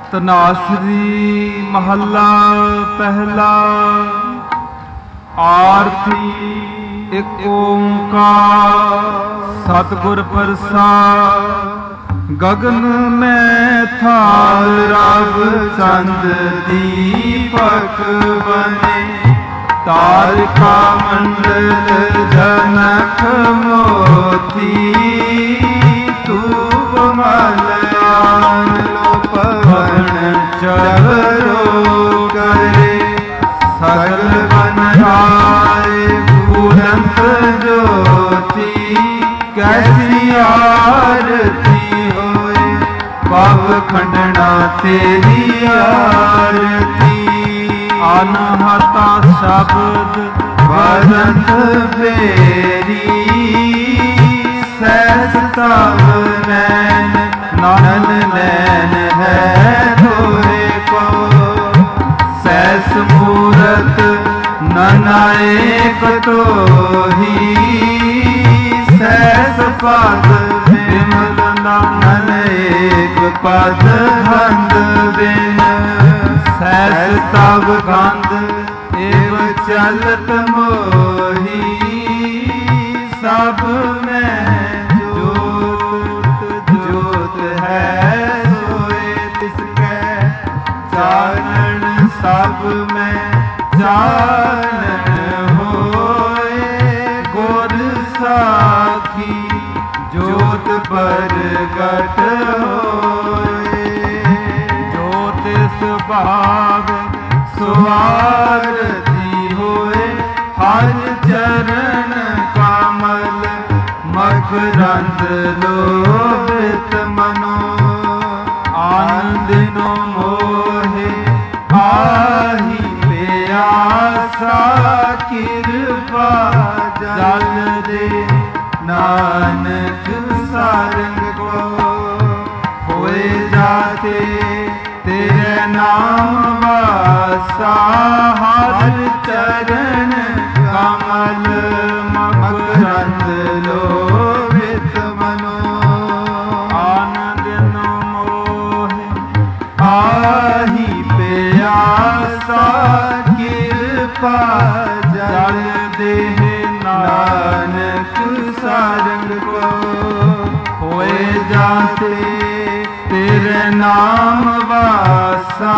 ਧਨਾਸਰੀ ਮਹੱਲਾ ਪਹਿਲਾ। ਆਰਤੀ ਇੱਕ ਓੰਕਾਰ ਸਤਿਗੁਰ ਪ੍ਰਸਾਦਿ। ਗਗਨ ਮੈਂ ਥਾਲ ਰਬ ਚੰਦ ਦੀਪਕ ਬਨੇ। ਤਾਰਿਕਾ ਮੰਡਲ ਜਨਕ ਮੋਤੀ। ਤੂੰ ਮਲਿਆਨ ਲੋ ਪਵਨ ਚਵਰੋ ਕਰੇ। ਸਗਲ ਬਨਰਾਏ ਪੂਰੰਤ ਜੋਤੀ। ਕੈਸੀ ਆਰਤੀ ਹੋਏ ਪਵ ਖੰਡਣਾ ਤੇਰੀ ਆਰਤੀ। ਅਨਹਤਾ ਸ਼ਬਦ ਵਰਤ ਫੇਰੀ। ਸਹਿਜ ਤਵ ਨੈਣ ਨਨ ਨੈਣ ਹੈ ਤੋਰੇ ਕੋ। ਸਹਿਸ ਮੂਰਤ ਨਨਾਇਕ ਤੋਹੀ। ਸਹਿਸ ਪਦ ਵਿਮਲ ਨਨਏਕ ਪਦ ਹੰਦ ਬਿਨ। ਸਹਿਸ ਤਵ ਗੰਧ ਏਵ ਚਲਤ ਮੋਹੀ। ਸਭ ਮੈਂ ਜੋਤ ਜੋਤ ਹੈ ਸੋਏ ਤਿਸਕੈ। ਚਾਨਣ ਸਭ ਮੈਂ ਚਾਨਣ ਹੋਏ। ਗੁਰ ਸਾਖੀ ਜੋਤ ਪ੍ਰਗਟ ਹੋਏ। ਜੋਤ ਸੁਭਾਵ ਸੁਆਰਤੀ ਹੋਏ। ਹਰ ਚਰਨ ਕਮਲ ਮਕਰੰਦ ਲੋਭਿਤ ਮਨੋ। ਆਨੰਦਿਨੋ ਮੋਹਿ ਆਹੀ ਪਿਆਸਾ। ਕਿਰਪਾ ਜਲ ਦੇ ਨਾਨਕ ਸਾਰੰਗ ਕੋ। ਹੋਏ ਜਾਤੇ ਤੇਰੇ ਨਾਮ ਵਾਸਾ। ਹਰ ਚਰਨ ਕਮਲ ਮਕਰੰਦ ਲੋਭਿਤ ਮਨੋ। ਆਨੰਦਿਨੋ ਮੋਹਿ ਆਹੀ ਪਿਆਸਾ। ਕਿਰਪਾ ਜਲ ਦੇਹ ਨਾਨਕ ਸਾਰੰਗ ਕੋ। ਹੋਏ ਜਾਤੇ ਤੇਰੇ ਨਾਮ ਵਾਸਾ।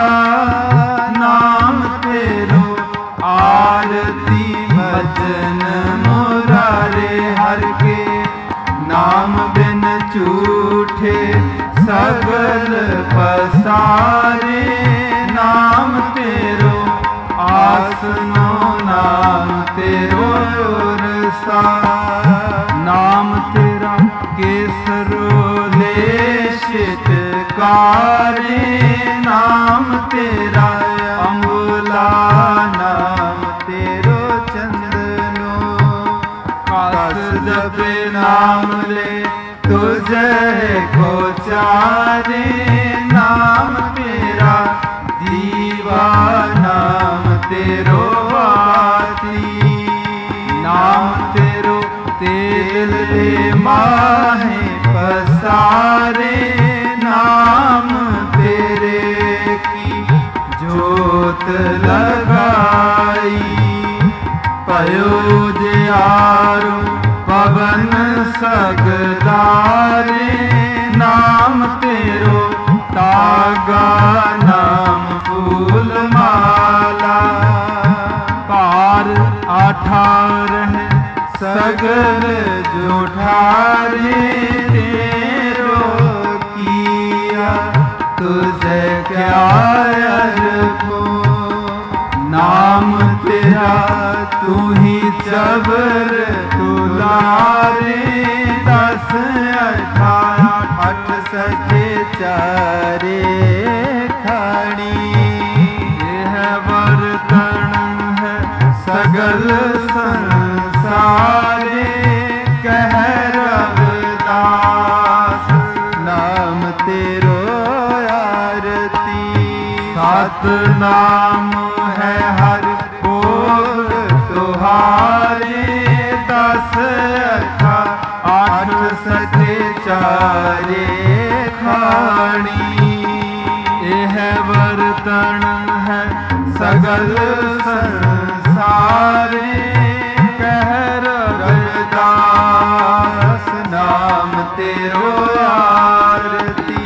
ਨਾਮ ਤੇਰੋ ਆਰਤੀ ਭਜਨ ਮੁਰਾਰੇ ਹਰਿ ਕੇ। ਨਾਮ ਬਿਨ ਝੂਠੇ ਸਗਲ ਪਸਾਰੇ। ਨਾਮ ਤੇਰੋ ਆਸਨੋ ਨਾਮ ਤੇਰੋ ਉਰਸਾ। ਨਾਮ ਤੇਰਾ ਕੇਸਰੋ ਲੇਸ਼ਿਤ ਕਾਰੇ। ਨਾਮ ਤੇਰਾ ਅੰਬੁਲਾ। ਨਾਮ ਤੇਰੋ ਚੰਦਨੋ। ਕਸ ਜਪੇ ਨਾਮ ਲੈ ਤੁਝੇ ਕੋ ਚਾਰੇ। ਨਾਮ ਤੇਰਾ ਦੀਵਾ। ਨਾਮ ਤੇਰੋ ਬਾਤੀ। ਨਾਮ ਤੇਰੋ ਤੇਲ ਦੇ ਮਾਹੇ ਪਸਾਰੇ। ਨਾਮ ਤੇਰੇ ਕੀ ਜੋਤ ਲਗਾਈ। ਭਇਓ ਜਿਆਰੋ ਪਵਨ ਸਗਦਾਰੇ। ਨਾਮ ਤੇਰੋ ਤਾਗਾ। ਨਾਮ ਫੂਲ ਮਾਲਾ। ਭਾਰ ਆਠਾਰਹ ਸਗਲ ਜੁਠਾਰੇ। ਤੇਰੋ ਕੀਆ ਤੁਝੇ ਕਿਆ ਅਰਪੋ। ਨਾਮ ਤੇਰਾ ਤੂੰ ਹੀ ਚਬਰ ਤੁਲਾਰੇ। 10 18 8 ਸਕੇ ਚਾਰੇ ਖਾਣੀ। ਇਹ ਵਰਤਣ ਹੈ ਸਗਲ ਸੰਸਾਰੇ। ਕਹਿ ਰਵਿਦਾਸ ਨਾਮ ਤੇਰੋ ਆਰਤੀ। ਸਤਿਨਾਮ ਹੈ ਹਰ ਭੋਗ ਤੁਹਾਰੇ। 10 18 8 ਸਕੇ ਚਾਰੇ ਖਾਣੀ। पूरण है सगल संसारे। कह रघुदास नाम तेरो आरती।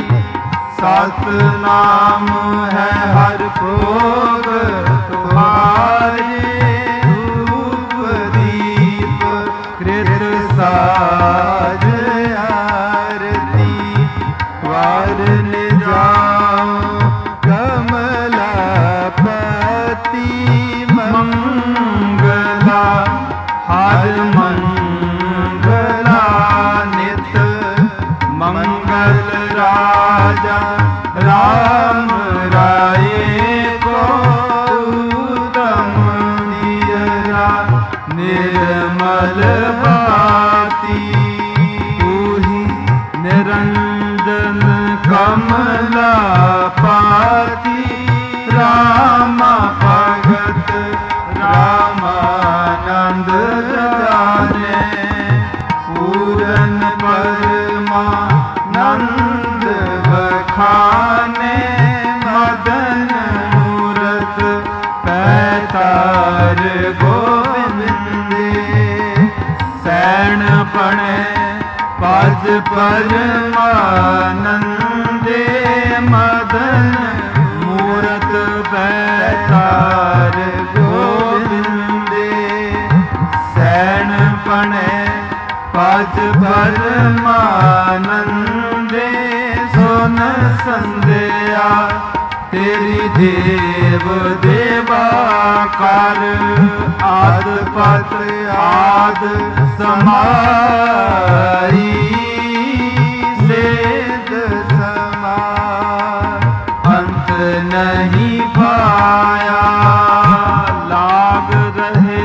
सतनाम है हर भोग तुम्हारे। धूप दीप कृत साज आरती। वारन जाओ कमलापति मंगला। हर मंगला नित मंगल राजा। राम राय को उत्तम दियरा। निर्मल भाति तूहि निरंजन कमलापति। रामा भगत रामानंद जाने। पूरन परमानंद बखाने। मदन मूरत पैतार गोविंदे। सैन पणे पज परमानंदे। मदन मूरत पैतार गोविंदे। सैन पणे पज परमानंदे। सुन संध्या तेरी देव देवा कर। आद पत आद समाई। सेद समार अंत नहीं पाया। लाग रहे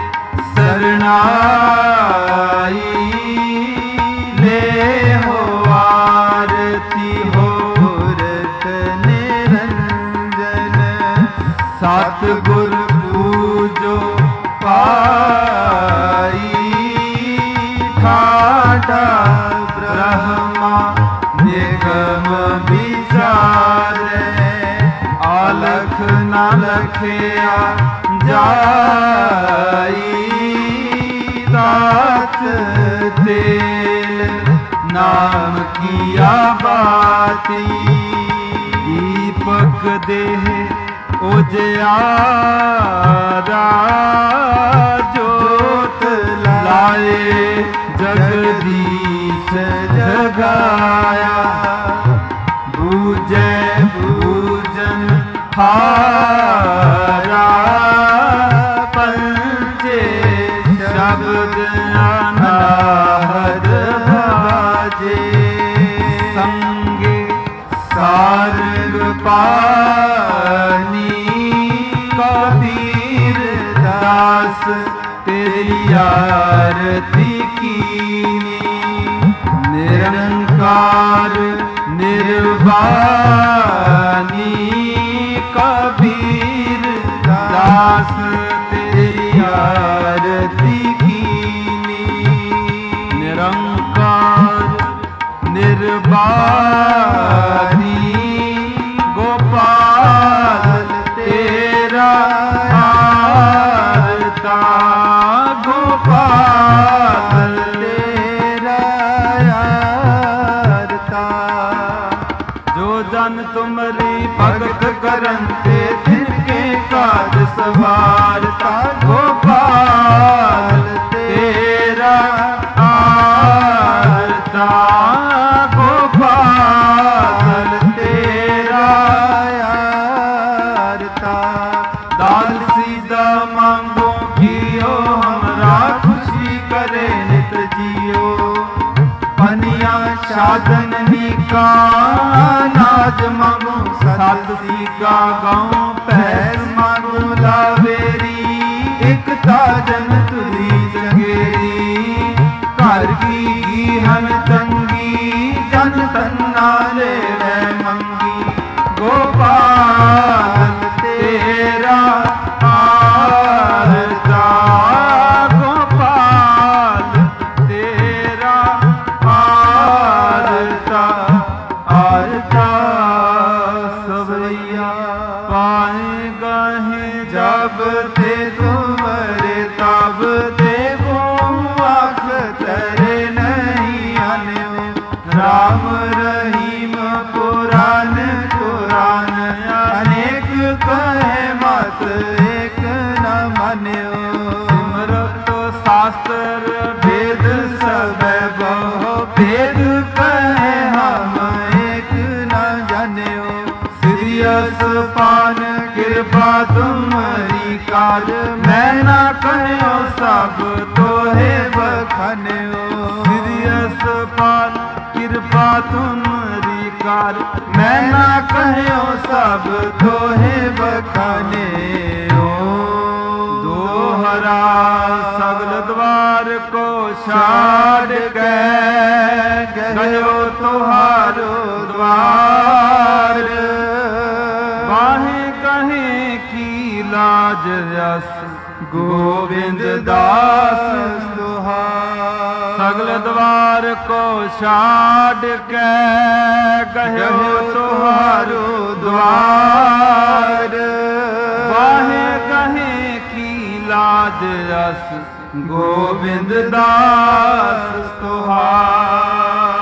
शरणाई। ले हो आरती हो मूरत निरंजन। सतगुर पूजो पाई। ठाठा ब्रह्मा निगम विचारे। आलख न लखिया जाई। दात तेल नाम किया बाती। दीपक देह उजियारा। जोत लाए जगदीश जगाया। बूझे पूजन हारा। पंचे शब्द अनाहत बाजे। संगे सारंग पानी। कबीर दास तेरी आरती कीनी। निरंकार निर्वाणी। कबीर दास तेरी आरती कीनी। निरंकार निर्वाणी। गोपाल तेरा आरता। गोपाल तेरा आरता। जो जन तुमरी भगत करंते तिनके काज सवारता। गोपाल तेरा आरता। गोपाल तेरा आरता। दाल सीधा मांगो कियो हमरा। खुशी करे नित जियो। पनिया साधन निका। नाज मांगो सत सीगा गाँव। पैर मांगो लावेरी। एक ताजन तुरी जगेरी। घर की हन तंगी। जन तन्ना ले मंगी। गोपाल तेरा आरता। गोपाल तेरा आरता। आरता सवैया पा श्री असपान कृपा तुम्हारी काज, मैं ना कहो सब तोहे बखान्यो। श्री असपान कृपा तुम्हारी काज, मैं ना कहो सब तोहे बखान्यो। दोहरा सगल द्वार को छाड़ के गयो तुहारो द्वार। बाहे कहे की लाज रस गोविंद दास तुहार। सगल द्वार को छाड़ के गयो तुहारो द्वार। बाहे कहे की लाज रस गोविंद दास तुहार।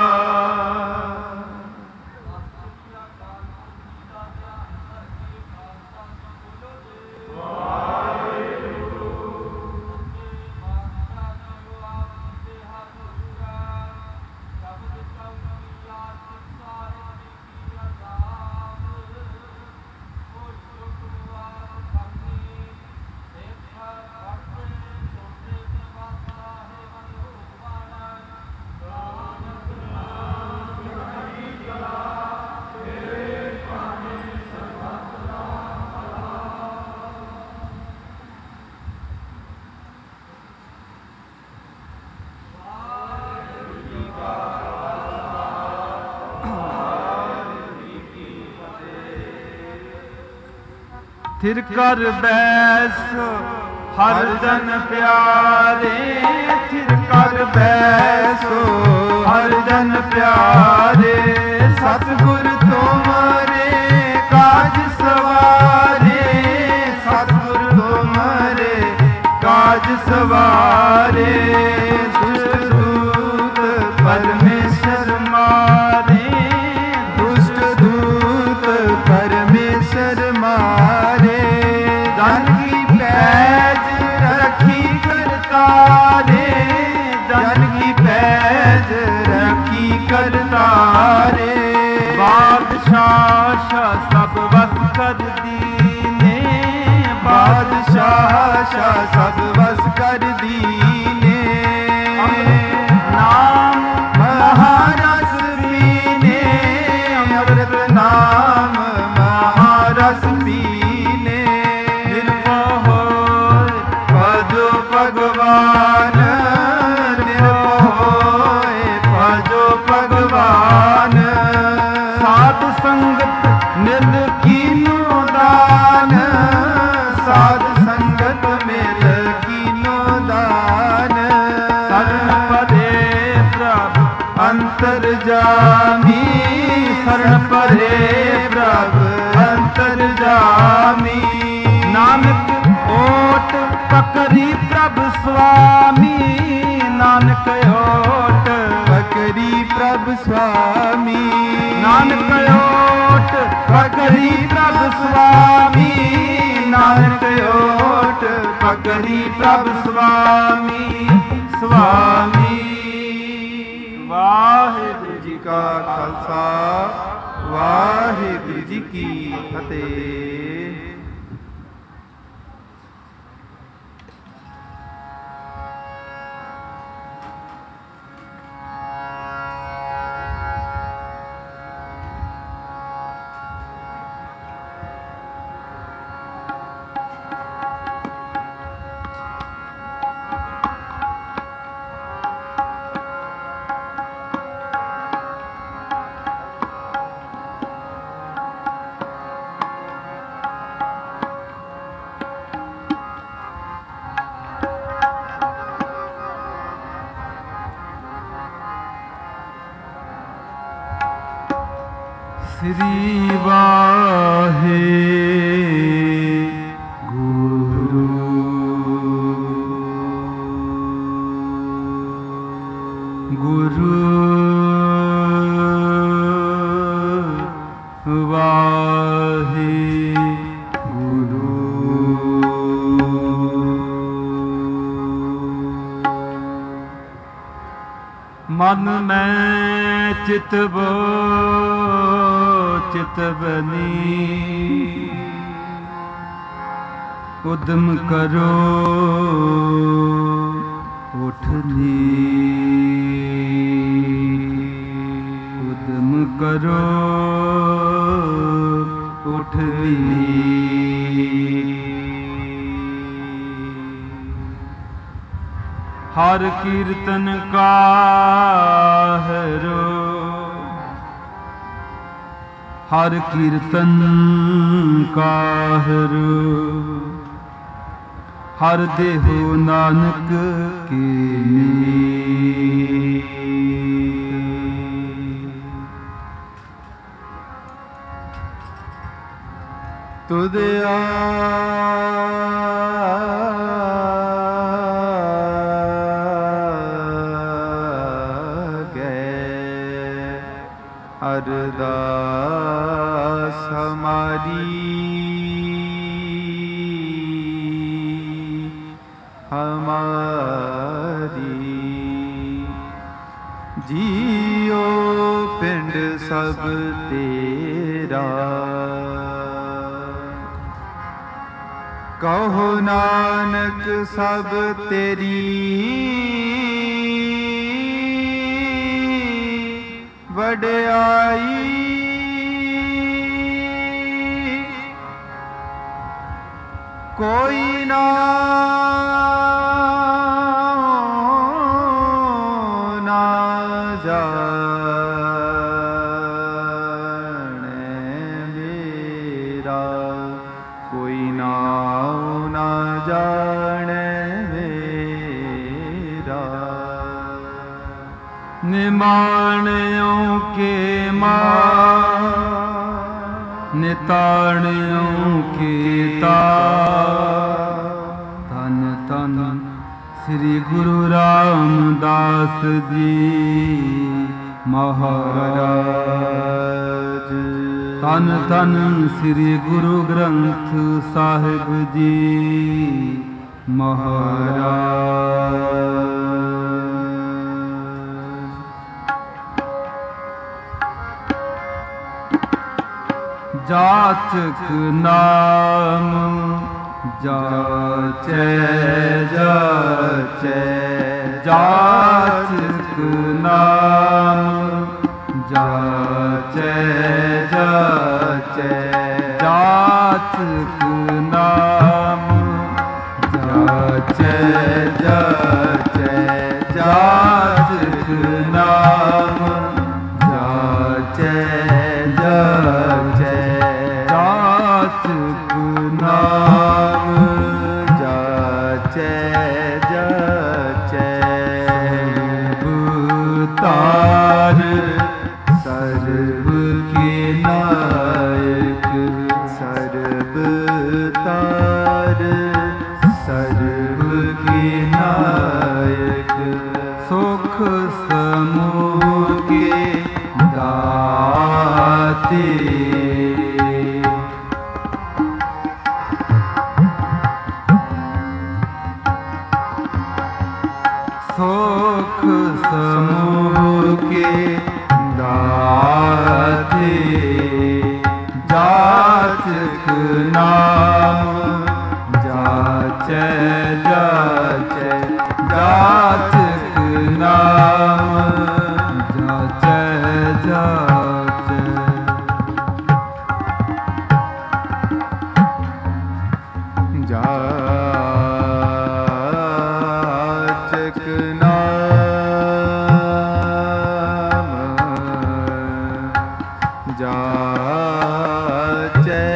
थिर कर बैसो हर जन प्यारे। थिर कर बैसो हर जन प्यारे। सतगुर तुम्हारे काज सवारे। सतगुर तुम्हारे काज सवारे। दुष्ट दूत परमेश्वर मारे। दुष्ट दूत परमेश्वर मारे। जन की पैज रखी करतारे। जन की पैज रखी करतारे। बादशाह सब बस कर दीने। बादशाह सब बस कर दीने। नाम महारस पीने। अमृत नाम महारस पीने। निर्भय भजो भगवान। निर्भय भजो भगवान। साध संगत निल कीनो दान। साध संगत मिल कीनो दान। शरण परे प्रभु अंतर्जामी। शरण परे प्रभु अंतर्जामी। नानक ओट पकड़ी प्रभु स्वामी। नानक ओट पकड़ी प्रभु स्वामी। नानक ओट पकड़ी प्रभु स्वामी। नानक ओट पकड़ी प्रभु स्वामी। स्वामी। वाहिगुरु जी का खालसा वाहिगुरु जी की फतेह। श्री वाहे गुरु। गुरु वाहे गुरु। मन में चित चितवनी उद्यम करो उठनी उद्यम करो उठनी। हर कीर्तन का हरो हर कीर्तन का हरो हर देहो नानक के मीत। तुद अरदास हमारी हमारी जियो पिंड सब तेरा कहो नानक सब तेरी वड्याई। कोई ना जाने मेरा कोई नाम ना जाने मेरा। निमाणियों के मां निताणियों के तार धन धन श्री गुरु रामदास जी महाराज। धन धन श्री गुरु ग्रंथ साहिब जी महाराज। जाचक नाम जाचे जाचे जाचक नाम जाचे जाचे जाचक नाम जाचे जाचे जाचक नाम जाचे जाचे जाचक नाम जाचे जाचे। सर्वतार सर्व के नायक सर्वतार सर्व के नायक सुख समूह के दाते। सुख समूह के दाते जाचक नाम जाचे जाचे जाचक नाम जाचे जाचे। जाचक नाम जाचे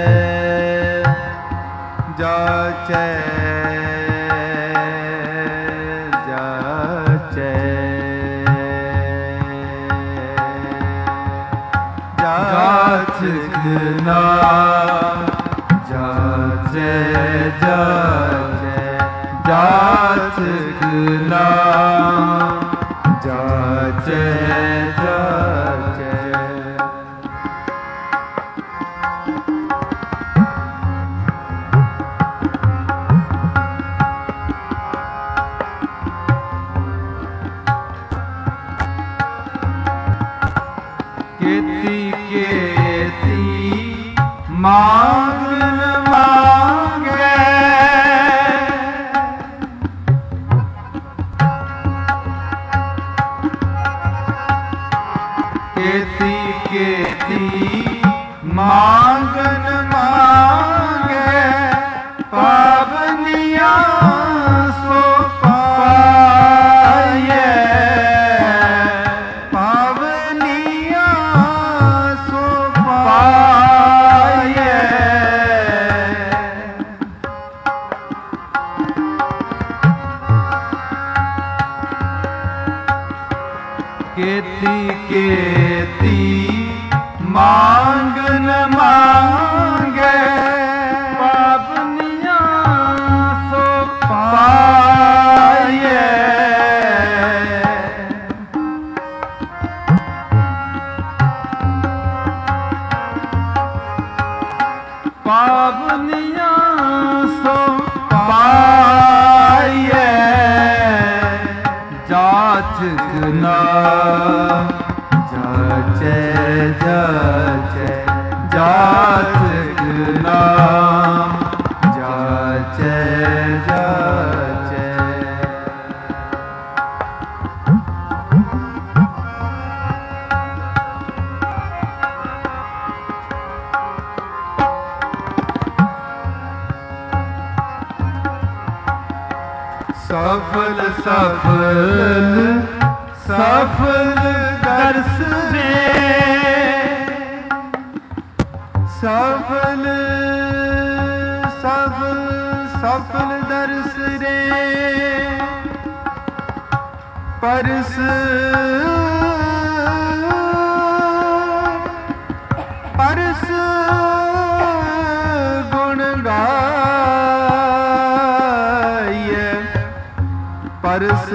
जाचे जाचे जाचक नाम जाचे जाचे जाचक नाम जाचे जाचे। केती केती मांगन मांगे केती केती मांगन मांगे पावनिया सो पाए पावनिया सो पाए केती केती मांगन मांगे पावनिया सो पाए पावनिया सो पाए जाचना जाचे जाचे जाचना जाचे जाचे सफल सफल सफल दर्श दे सफल सफल सफल दर्श रे परस परस गुण गाय परस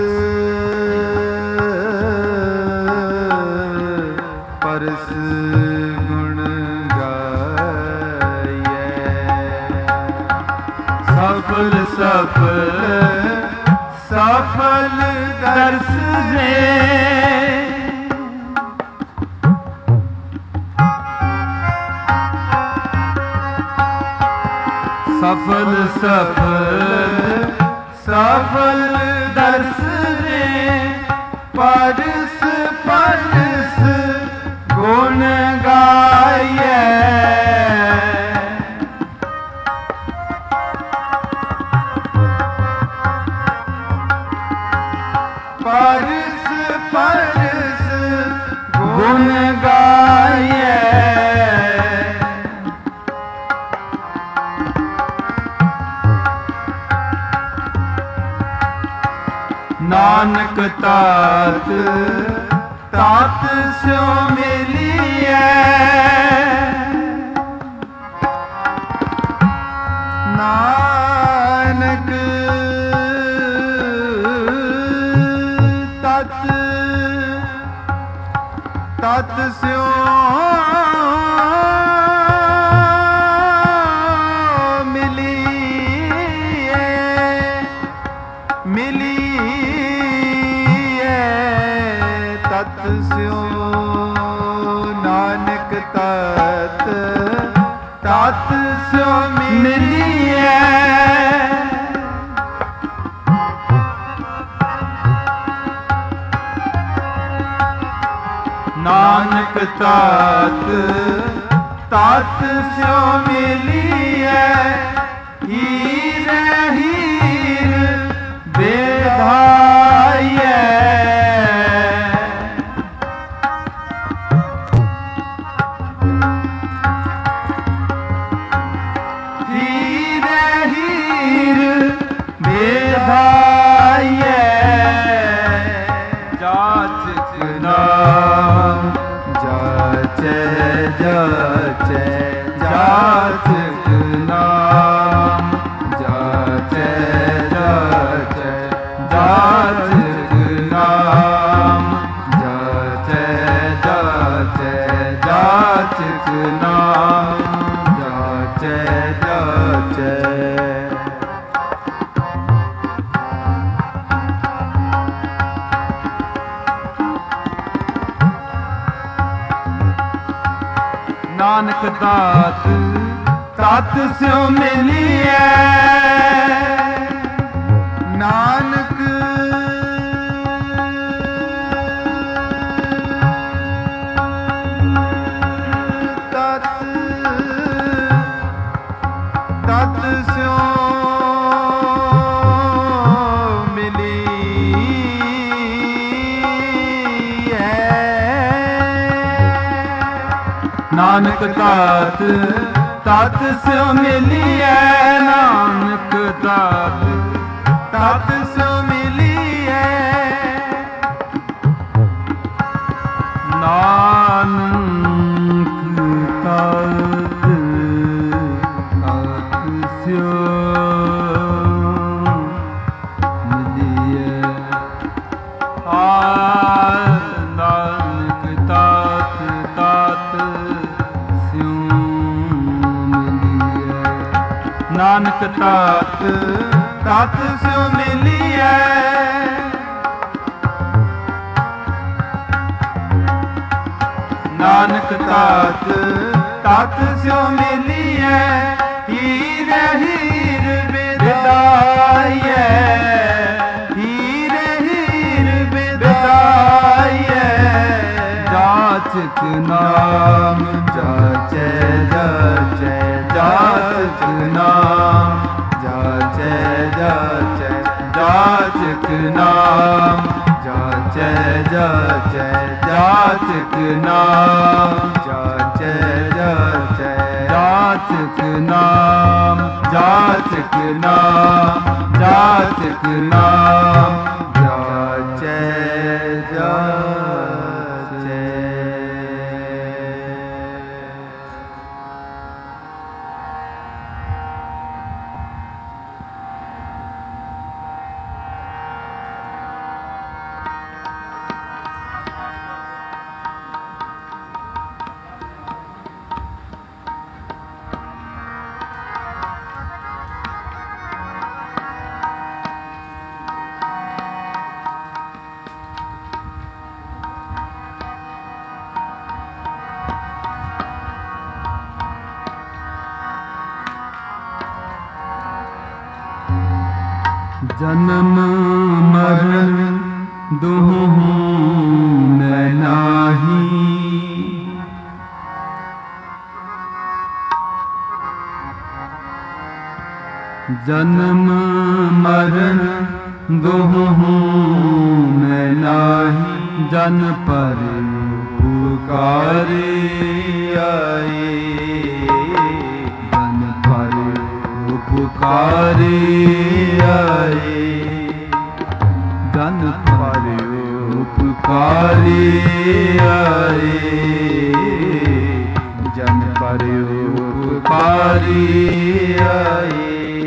परस गुण गाये सफल सफल सफल दर्श दे सफल सफल सफल दर्श दे परस परस गुण गाये परस परस गुण गाये नानक तात तात स्यो मिलिए नानक तात तात स्यो मिलिए मिली तत् स्यो नानक तत् तत् स्यो मिलिए नानक तत् तत् स्यो मिलिए हीर हीर बेधाये हीर हीर बेधाये जाचना जाचे जाचे जाचना जाचे जाचे जाचना जाचे जाचे जाचना जाचे जाचे नानक दात ਤਤ ਸਿਉ ਮਿਲੀਐ ਨਾਨਕ ਤਤ ਸਿਉ ਨਾਨਕ ਤਤ ਤਤ ਸਿਉ ਮਿਲੀਐ ਨਾਨਕ ਤਤ ਤਤ ਸਿਉ ਮਿਲੀਐ ਨਾਨਕ ਤਤ ਤਤ ਸਿਉ ਮਿਲੀਐ ਨਾਨਕ ਤਤ ਤਤ ਨਾਨਕ ਤਤ ਤਤ ਸਿਉ ਮਿਲੀਐ ਨਾਨਕ ਤਤ ਤਤ ਸਿਉ ਮਿਲੀਐ ਹੀਰ ਹੀਰ ਵਿਦਾਈਐ ਹੀਰ ਹੀਰ ਵਿਦਾਈਐ ਜਾਚਕ ਨਾਮ ਜਾਚੈ ਜਾਚੈ ਜਾਚਕ ਨਾਮ ਜਾਚੈ ਜਾਚੈ ਜਾਚਕ ਨਾਮ ਜਾਚੈ ਜਾਚੈ ਜਾਚਕ ਨਾਮ ਜਾਚੈ ਜਾਚੈ ਜਾਚਕ ਨਾਮ ਜਾਚਕ ਨਾਮ ਜਾਚਕ ਨਾਮ ਜਾਚੈ ਜਾਚੈ ਜਨਮ ਮਰਨ ਦੁਹੂ ਮੈਂ ਨਾਹੀ ਜਨਮ ਮਰਨ ਦੁਹੂ ਮੈਂ ਨਾਹੀ ਜਨ ਪਰ ਪੁਕਾਰੇ ਆਏ ਜਨ ਪਰ ਪੁਕਾਰੇ ਆਏ ਜਨ ਪਰ ਉਪਕਾਰੇ ਆਏ ਜਨ ਪਰ ਉਪਕਾਰੇ ਆਏ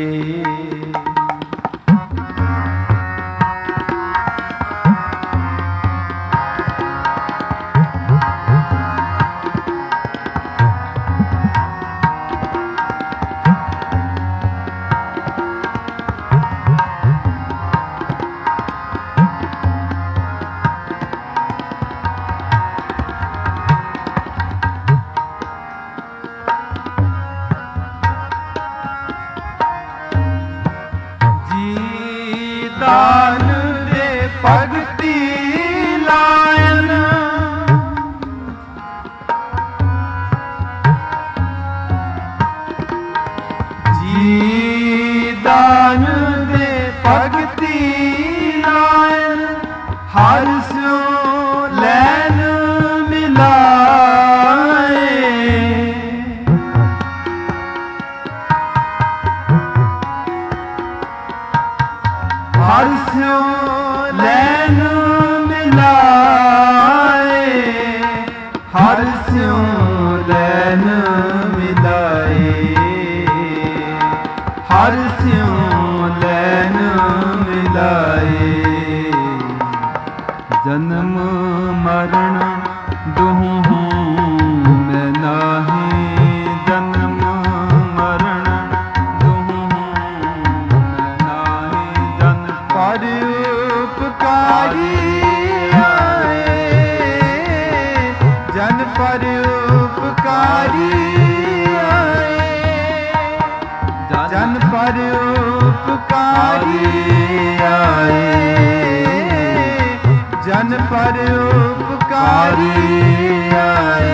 ਦਾਨ ਦੇ ਭਗਤੀ ਲਾਇਨ ਜੀ ਦਾਨ ਦੇ ਭਗਤੀ ਲਾਇਨ ਹਰ ਸਿਉ ਲੈਨ ਮਿਲਾਏ ਹਰ ਸਿਉ ਲੈਨ ਮਿਲਾਏ ਹਰ ਸਿਉ ਲੈਨ ਮਿਲਾਏ ਹਰ ਸਿਉ ਲੈਨ ਮਿਲਾਏ ਜਨਮ ਮਰਨ ਦੁਹੂ ਮੈਂ ਨਾਹੀ ਜਨਮ ਮਰਨ ਦੁਹੂ ਮੈਂ ਨਾਹੀ ਜਨ ਪਰ ਉਪਕਾਰੀ ਆਏ ਜਨ ਪਰ ਉਪਕਾਰੀ ਆਏ उपकारी आए, जन पर उपकारी आए।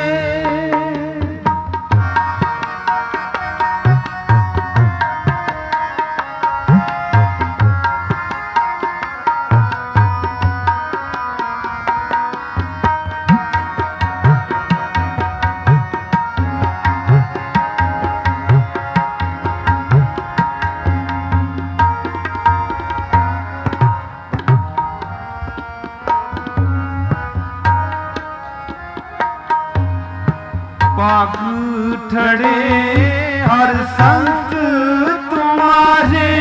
पाग ठड़े हर संत तुम्हारे,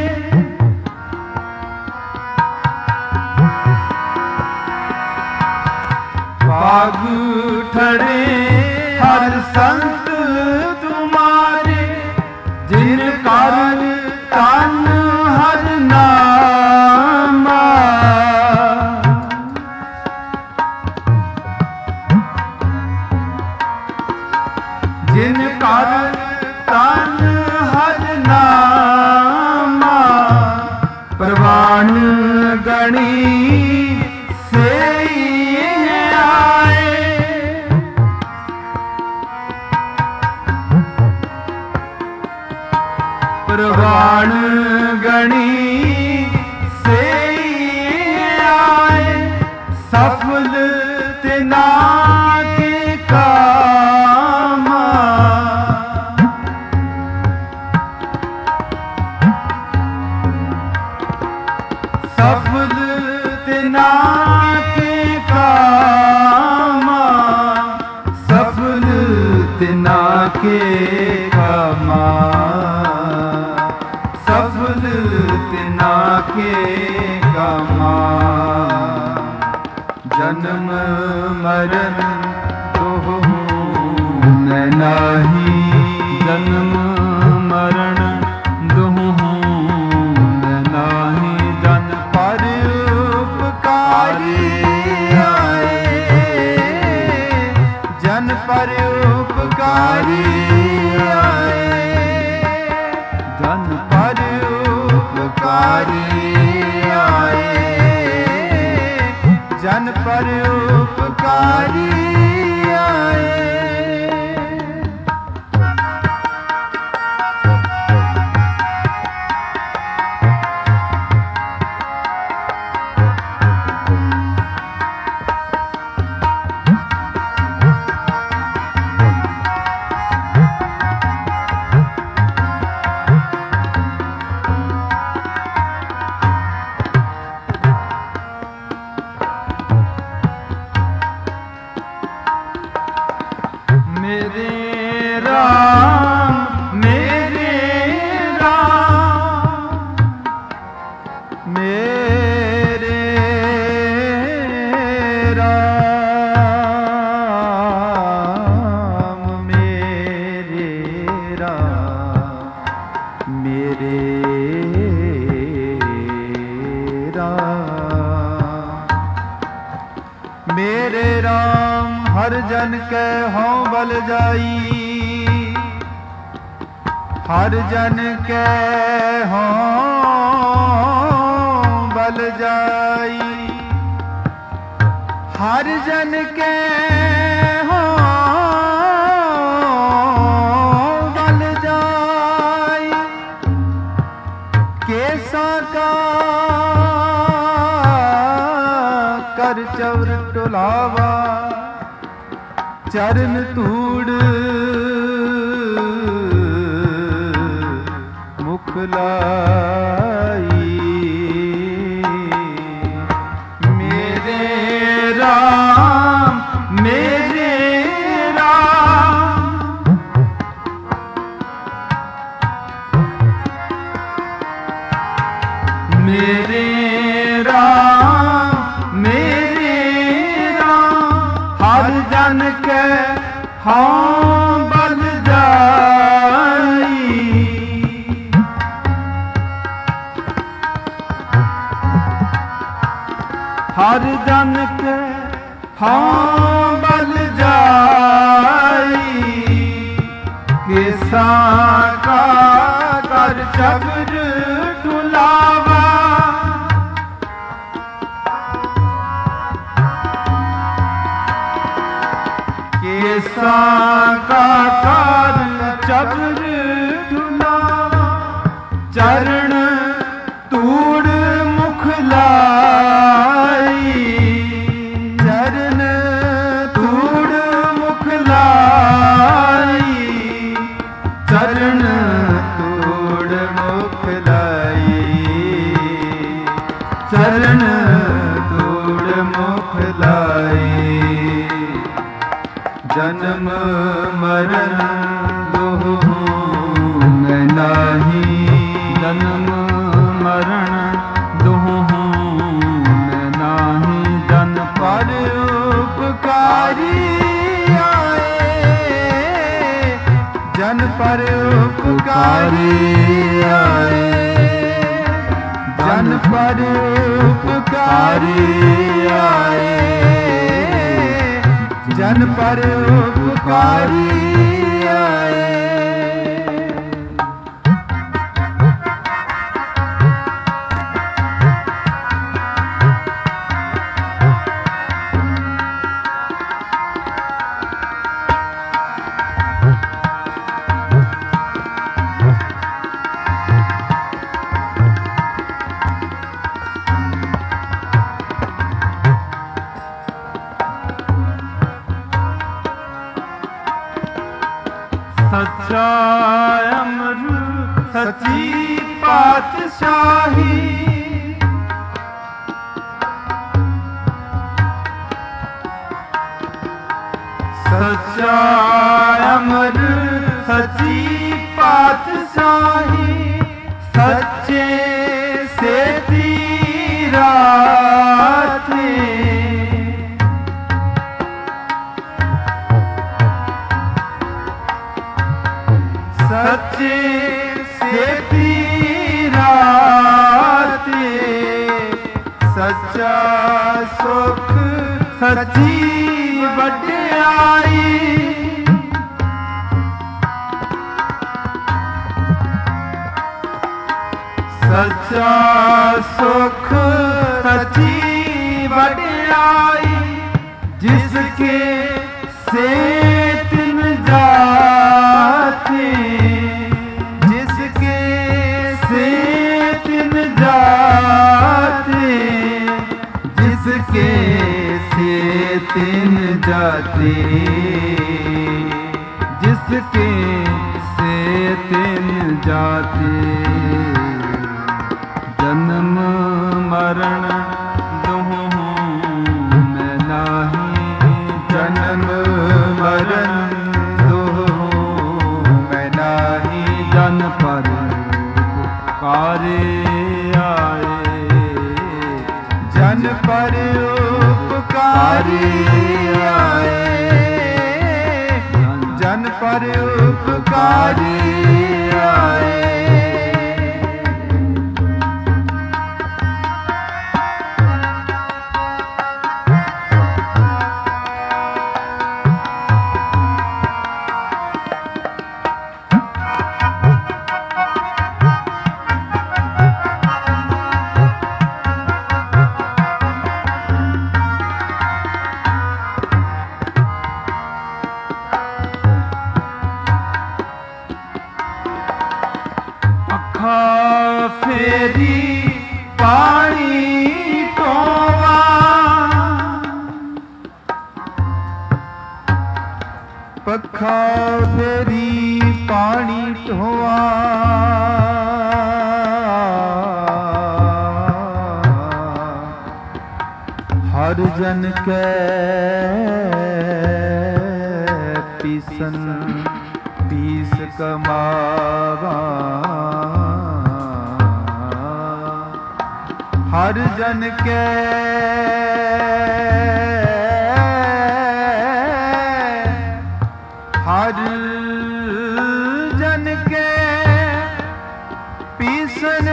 पाग ठड़े हर संत तुम्हारे, जिन कारण तन हर नामा, जिन कारण तन हर नामा, प्रवान गणी से आए, प्रवान गणी से आए, सफल तिना के काम, सफल तिना के काम, सफल तिना के कामा, सफल तिना के कामा। जन्म मरण तो मैं नाही, जन्म मरण दुहु मैं नाही, जन पर उपकारी आए, जन पर उपकारी आए, जन पर उपकारी आए, जन पर उपकारी आए। मेरे राम, मेरे राम, मेरे राम, मेरे राम, मेरे राम, मेरे राम हर जन के हों बल जाई, हर जन के हों बल जाई, हर जन के हों बल जाई, केसा का कर चवर टुलावा, चरण धूड़ मुख लाई, मेरे राम, मेरे राम, मेरे राम, मेरे राम, हर जन के हाँ बल जाई, हर जन के हाँ बल जाई, किसा का कर चबर लावा केसा का कारण चबर ढुलावा चरण तूड़ मुख लाई चरण तूड़ मुख लाई चरण तूड़ मुख लाई चरण तूड़ मुख लाई जन्म मरण दोहु मैं नाही जन्म मरण दोहु मैं नाही जन पर उपकारी आए जन पर उपकारी आए जन पर उपकारी आए जन पर उपकारी आए सच्चा अमर सच्ची पातशाही सच्चा अमर सच्ची पातशाही सच्चे से तीरा सच्चे से तीराते सच्चा सुख सच्ची वड्याई सच्चा सुख सच्ची वड्याई जिसके से तिन जाते जिसके से तिन जाते जिसके से तिन जाते जिसके से तिन जाते जन्म मरण दोहु मैं नाही जन्म मरण दोहु मैं नाही जन पर उपकारी आए जन पर उपकारी आए जन पर उपकारी आए फेरी पानी टोवा पखा फेरी पानी टोवा हर जन के पीसन पीस कमावा हर जन के हर जन के पीसन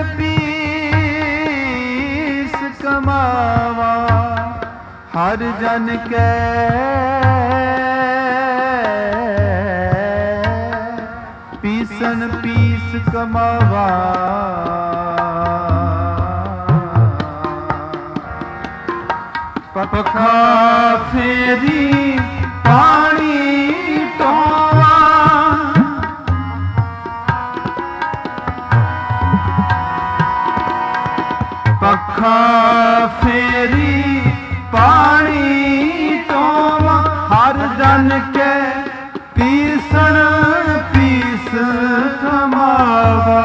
पीस कमावा हर जन के पीसन पीस कमावा ਪਖਾ ਫੇਰੀ ਪਾਣੀ ਟੋਵਾ, ਪਖਾ ਫੇਰੀ ਪਾਣੀ ਟੋਵਾ, ਹਰ ਜਨ ਕੇ ਪੀਸਣ ਪੀਸ ਕਮਾਵਾ।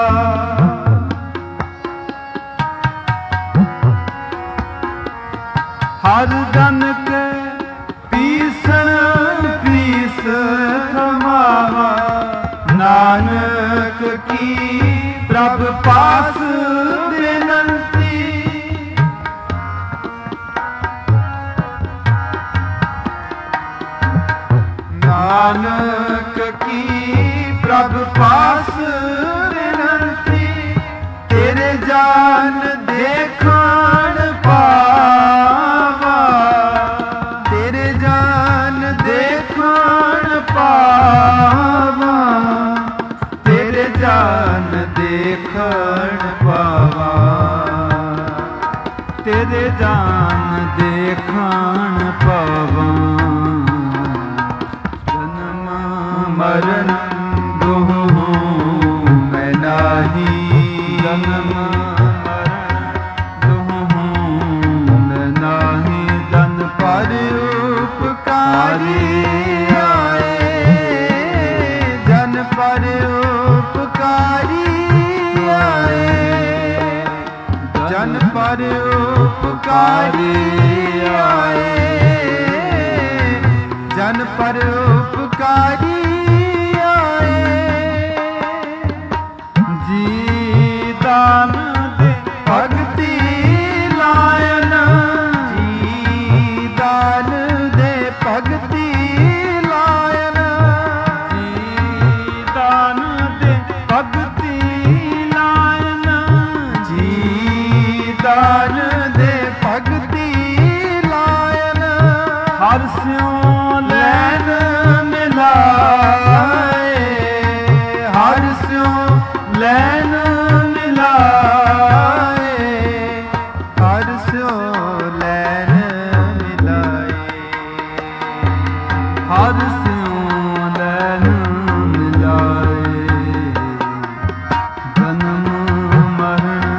ਹਰ ਜਨ ਕੇ ਪੀਸਣ ਪੀਸ ਕਮਾਵਾ, ਨਾਨਕ ਕੀ ਪ੍ਰਭ ਪਾਸ ਬੇਨੰਤੀ। ਨਾਨਕ ਕੀ ਪ੍ਰਭ ਪਾਸ ਬੇਨੰਤੀ, ਤੇਰੇ ਜਾਨ ਦੇਖਣ ਪਾਵਾ, ਤੇਰੇ ਜਾਨ ਦੇਖਣ ਪਾਵਾ, ਤੇਰੇ ਜਾਨ ਦੇਖਣ ਪਾਵਾ, ਤੇਰੇ ਜਾਨ ਦੇਖਣ ਪਾਵਾ। ਜਨਮ ਮਰਨ ਦੁਹੂ ਮੈਂ ਨਾਹੀ, ਜਨਮ ਮਰਨ ਦੁਹੂ ਮੈਂ ਨਾਹੀ, ਜਨ ਪਰ ਉਪਕਾਰੀ ਆਏ, ਜਨ ਪਰ ਉਪਕਾਰੀ ਆਏ, ਜਨ ਪਰ ਉਪਕਾਰੀ ਆਏ, ਜਨ ਪਰ ਉਪਕਾਰੀ ਆਏ। ਜੀ ਦਾਨ ਦੇ ਭਗਤੀ ਲਾਇਨ, ਜੀ ਦਾਨ ਦੇ ਭਗਤੀ ਲਾਇਨ, ਜੀ ਦਾਨ ਦੇ ਭਗਤੀ ਲਾਇਨ, ਜੀ ਦਾਨ ਦੇ ਭਗਤੀ ਲਾਇਨ, ਹਰ ਸਿਉ ਲੈਨ ਮਿਲਾਏ, ਹਰ ਸਿਉ ਲੈਨ ਮਿਲਾਏ, ਹਰ ਸਿਉ ਲੈਨ ਮਿਲਾਏ, ਹਰ ਸਿਉ ਲੈਨ ਮਿਲਾਏ। ਜਨਮ ਮਰਨ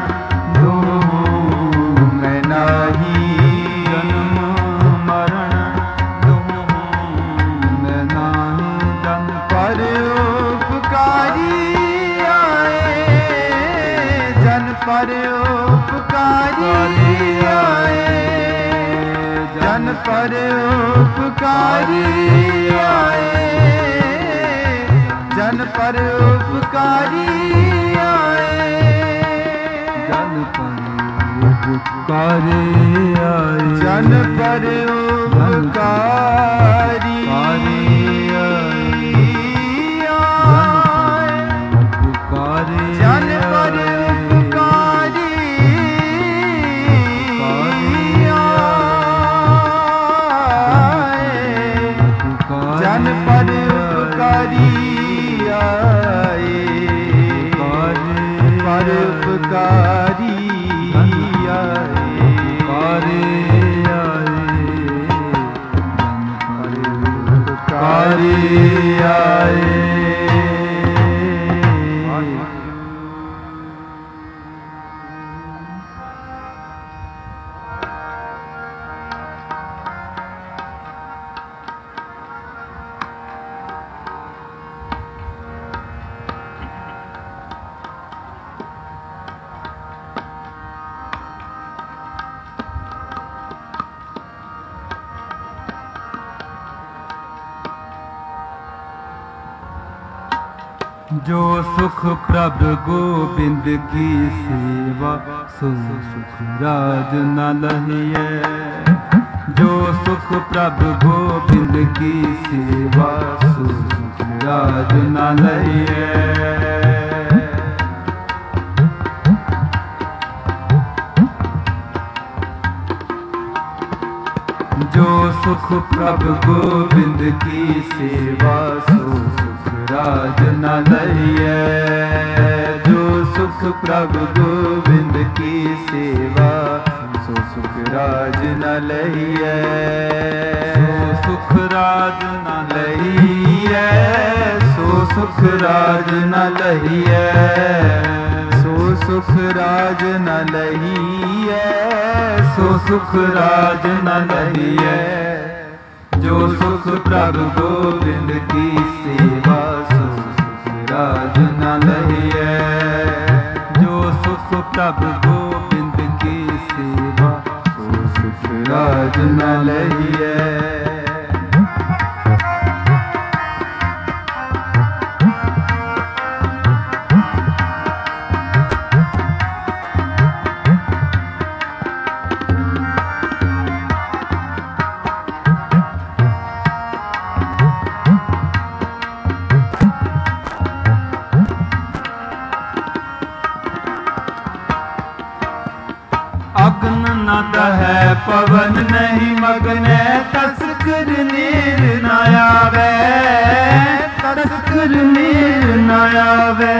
ਦੁਹੂ ਮੈਂ ਨਾਹੀ, ਜਨਮ ਮਰਨ ਦੁਹੂ ਮੈਂ ਨਾਹੀ, ਜਨ ਪਰ ਉਪਕਾਰੀ ਆਏ, ਜਨ ਪਰ ਉਪਕਾਰੀ ਆਏ, ਜਨ ਪਰ ਉਪਕਾਰੀ ਆਏ, ਜਨ ਪਰ ਉਪਕਾਰੀ ਆਏ, ਜਨ ਪਰ ਉਪਕਾਰੀ ਆਏ, ਜਨ ਪਰ ਉਪਕਾਰੀ ਜਨ ਪਰ ਉਪਕਾਰੀ ਆਏ, ਜਨ ਪਰ ਉਪਕਾਰੀ ਆਏ, ਪਰ ਉਪਕਾਰੀ ਆਏ, ਉਪਕਾਰੀ ਆਏ। जो सुख प्रभ गोबिंद की सेवा, सो सुख राज न लहिए। जो सुख प्रभ गोबिंद की सेवा, सो सुख राज न लहिए। जो सुख प्रभ गोबिंद की सेवा, सो सुख राज न लहिए। जो सुख प्रभ गोबिंद की सेवा, सो सुख राज न लहिए, ਸੋ ਸੁਖ ਰਾਜ ਨਾ लहिए, सो सुख राज न लहिए, सो सुख राज न लहिए, ਸੋ ਸੁਖ ਰਾਜ ਨਾ ਲਹੀਐ। जो सुख प्रभु गोविंद की सेवा, सो सुख राज न लहिए, ਜੋ ਸੁਖ ਪ੍ਰਭ ਗੋਬਿੰਦ ਕੀ ਸੇਵਾ, सो सुख राज न लहिए। ਅਗਨ ਨਾ ਦਹੈ ਪਵਨ ਨਹੀਂ ਮਗਨੈ, ਤਸਕਰ ਨੀਰ ਨਾ ਆਵੈ, ਤਸਕਰ ਨੀਰ ਨਾ ਆਵੈ।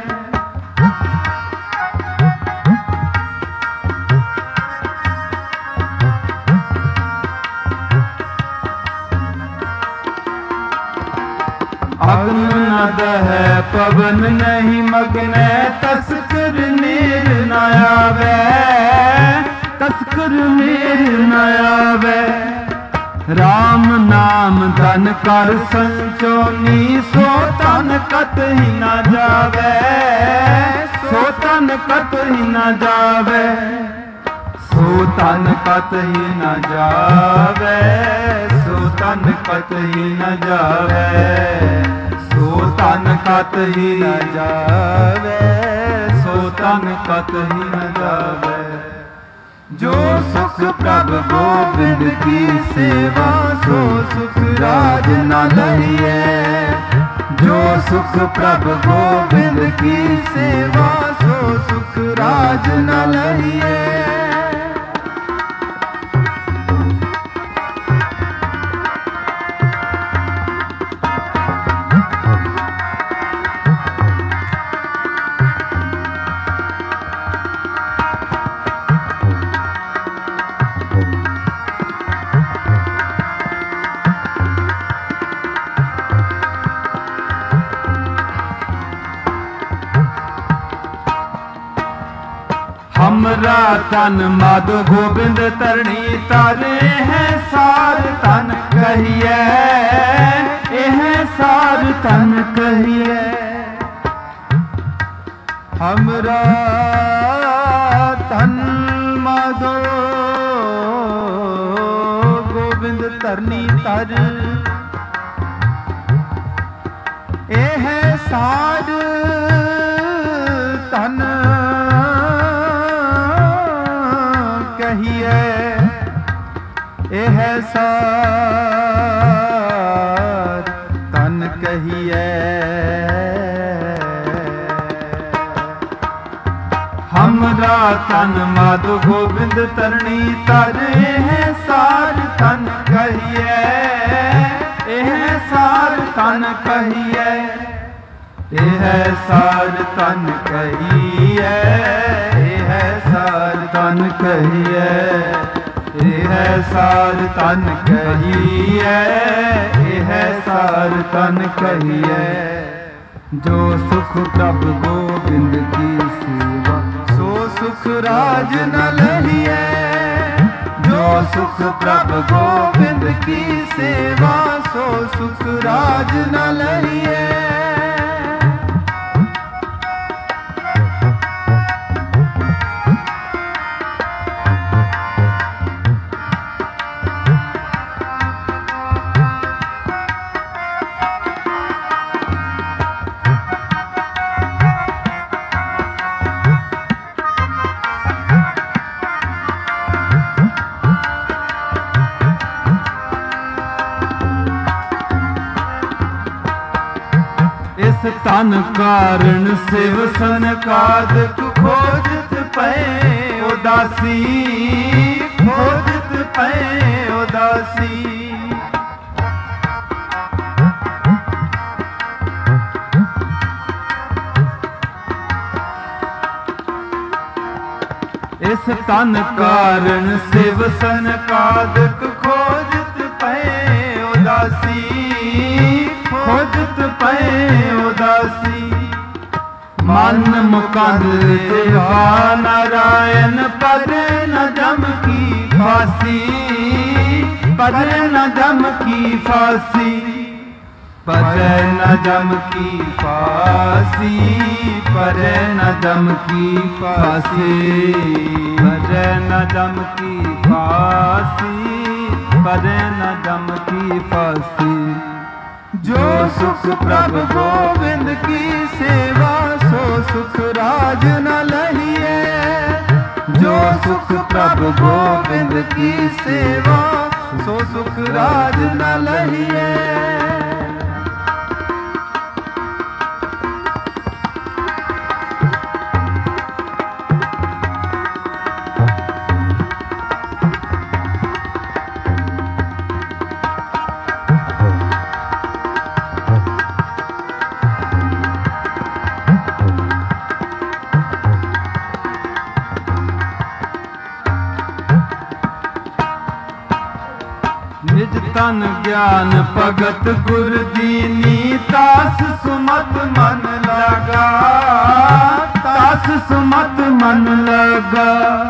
ਅਗਨ ਨਾ ਦਹੈ ਪਵਨ ਨਹੀਂ ਮਗਨੈ, ਤਸਕਰ ਨੀਰ ਨਾ ਆਵੈ, ਤਸਕਰ ਨੀਰ ਨਾ ਆਵੈ। ਰਾਮ ਨਾਮ ਧਨ ਕਰ ਸੰਚੋਨੀ, ਸੋ ਤਨ ਕਤਹਿ ਨਾ ਜਾਵੈ, ਸੋ ਤਨ ਕਤਹਿ ਨਾ ਜਾਵੈ, ਸੋ ਤਨ ਕਤਹਿ ਨਾ ਜਾਵੈ, ਸੋ ਤਨ ਕਤਹਿ ਨਾ ਜਾਵੈ, ਸੋ ਤਨ ਕਤਹਿ ਨਾ ਜਾਵੈ, ਸੋ ਤਨ ਕਤਹਿ ਨਾ ਜਾਵੈ। जो सुख प्रभु गोविंद की सेवा, सो सुख राज न लहिए, जो सुख प्रभु गोविंद की सेवा, सो सुख राज न लहिए। हमरा तन माधो गोबिंद तरणी तारे है सार तन कहिए, एह सार तन कहिए। हमरा तन माधो गोविंद तरनी तर, एह सार तन कहिए, एह सार तन कहिए। हमरा तन माधो गोबिंद तरणी तारे है सार तन कहिए, एह सार तन कहिए, एह सार तन कहिए, एह सार तन कहिए, एह सार तन कहिए, एह सार तन कहिए। जो सुख प्रभु गोविंद की सेवा, सो सुख राज न लहिए, जो सुख प्रभु गोविंद की सेवा, सो सुख राज न लहिए। इस तन कारण शिव सनकादिक खोजत पै उदासी, खोजत पै उदासी। इस तन कारण शिव सनकादिक खोजत पए उदासी, खोजत पए उदासी। मन मुकंद जिह्वा नारायण पद न जम की फांसी, पद न जम की फांसी, पद न जम की फांसी, पद न जम की फांसी, पद न जम की फांसी, पद न जम की फांसी। जो सुख प्रभु गोविंद की सेवा सो सुख राज न लहिए, जो सुख प्रभु गोविंद की सेवा सो सुख राज न लहिए। निज तन ज्ञान भगत गुर दीनी, तास सुमत मन लगा, तास सुमत मन लगा।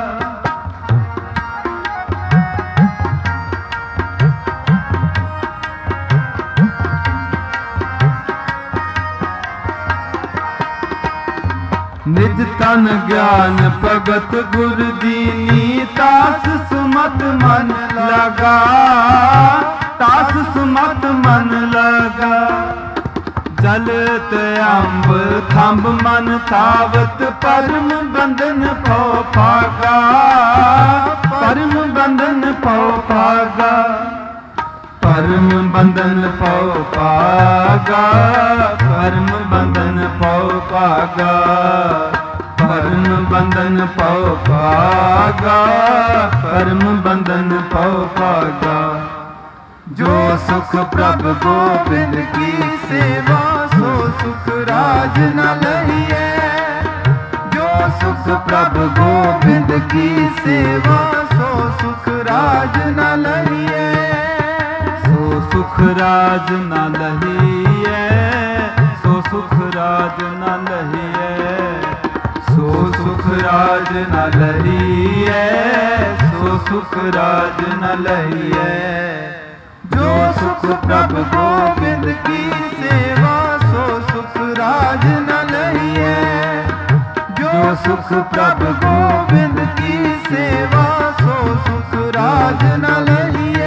निज तन ज्ञान भगत गुर दीनी, तास सुमत मन लगा, तास सुमत मन लगा। जलत अम्ब थंब मन थावत, परम बंधन पौ भागा, परम बंधन पौ भागा, परम बंधन पौ भागा, परम बंधन पौ भागा, परम बंधन पौ भागा, परम बंधन पौ भागा। जो सुख प्रभु गोविंद की सेवा सो सुख राज न लहिए, जो सुख प्रभु गोविंद की सेवा सो सुख राज न लहिए, सो सुख राज न लहिए, सो सुख राज न लहिए, सो सुख राज न लहिए, सो सुख राज न लहिए। जो सुख प्रभु गोविंद की सेवा सो सुख राज न लहिए, जो सुख प्रभु गोविंद की सेवा सो सुख राज न लहिए।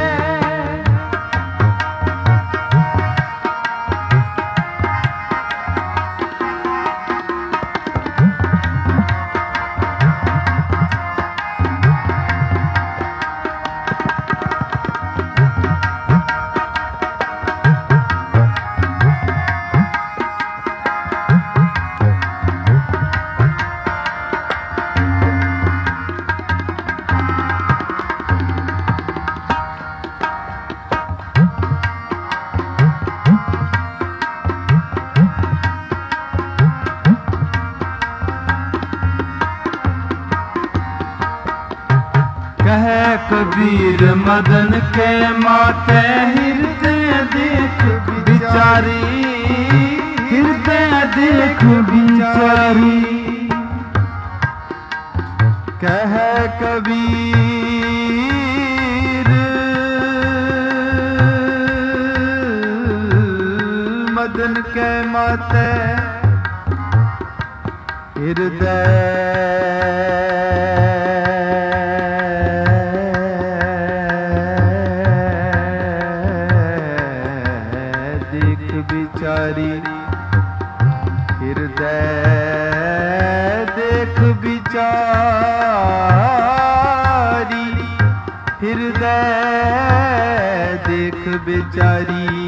कहे कबीर मदन के माते, हृदय देख बिचारी, हृदय देख बिचारी। कहे कबीर मदन के माते, बिचारी, हृदय देख बिचारी, हृदय देख बिचारी।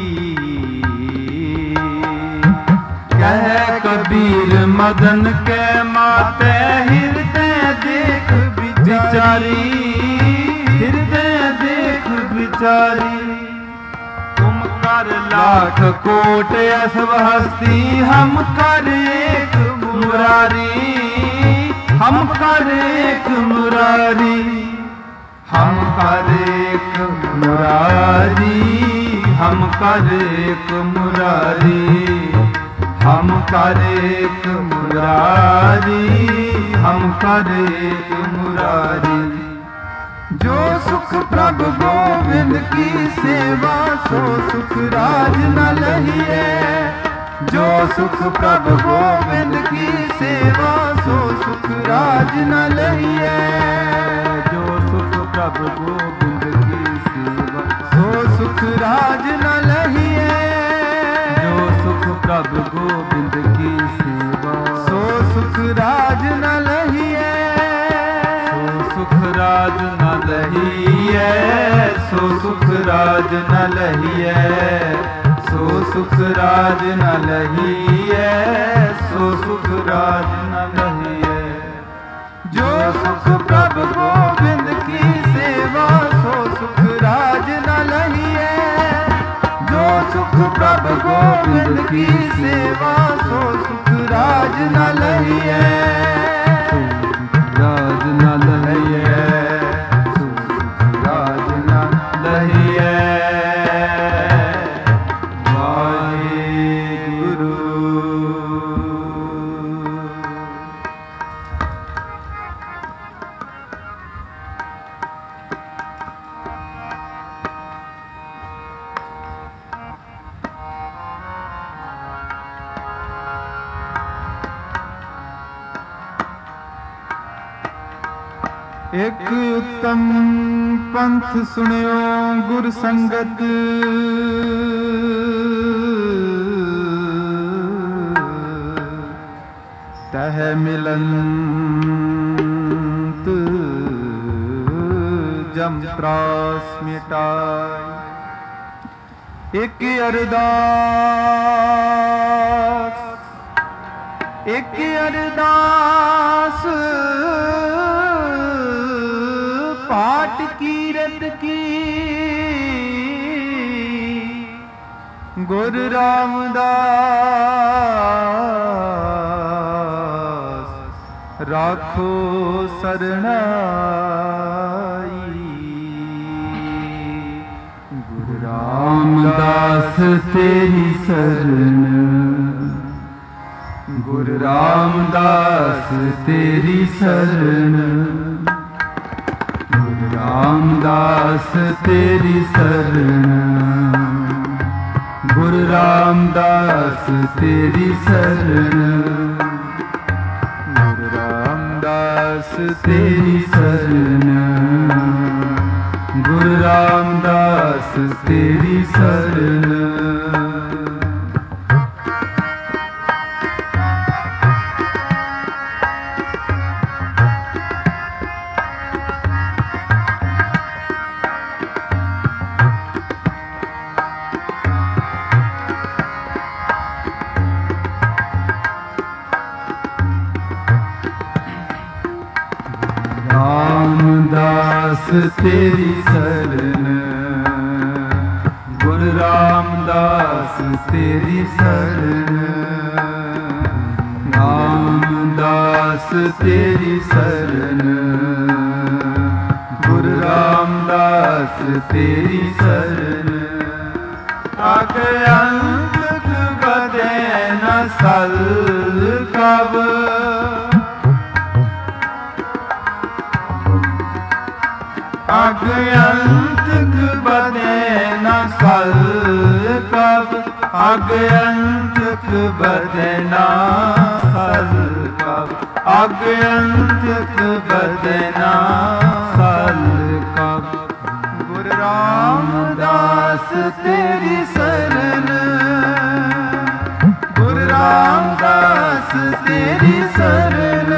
कह कबीर मदन के माते, हृदय देख बिचारी, हृदय देख बिचारी। कर लाख कोट असव हस्ती, हम कर एक मुरारी, हम कर एक मुरारी, हम कर एक मुरारी, हम कर एक मुरारी, हम कर एक मुरारी, हम कर एक मुरारी। जो सुख प्रभु गोविंद की सेवा, सो सुख राज न लहिए। जो सुख प्रभु गोविंद की सेवा, सो सुख राज न लहिए। जो सुख प्रभु गोविंद की सेवा, सो सुख राज न लहिए। जो सुख प्रभु गोविंद की सेवा, सो सुख राज न लहिए। सो सुख राज न लहिए, सो सुख राज न लहिए, सो सुख राज न लहिए, सो सुख राज न लहिए। जो सुख प्रभु गोविंद की सेवा, सो सुख राज न लहिए। जो सुख प्रभु गोविंद की सेवा, सो सुख राज न लहिए। राज न लहिए, सो सुख राज न लहिए। वाहिगुरु। एक उत्तम पंथ सुनियो गुर संगत, तह मिलंत जम त्रास मिटाय। एक अरदास, एक अरदास पाठ कीरत की, गुरु रामदास राखो सरनाई। गुरु रामदास तेरी शरण, गुरु रामदास तेरी शरण, गुरु रामदास तेरी शरण, गुरु रामदास तेरी शरण, गुरु रामदास तेरी शरण, गुरु रामदास तेरी शरण। रामदास तेरी शरण, गुरु रामदास तेरी शरण, रामदास तेरी शरण, गुरु रामदास तेरी शरण। आगे अंत बदे न सल कब, अग्यंत बदे न सल कब, अग्यंत बदे न सल कब, अग्यंत बदे न सल कब। गुरु रामदास तेरी शरण, गुरु रामदास तेरी शरण,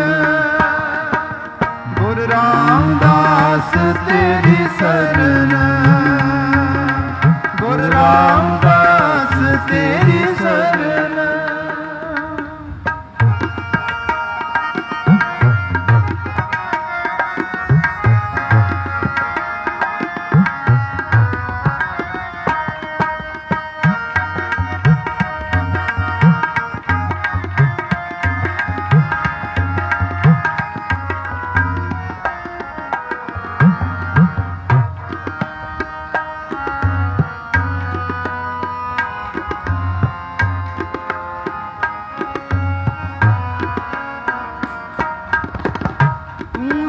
गुरु रामदास तेरी शरण, गुरु रामदास तेरी शरण।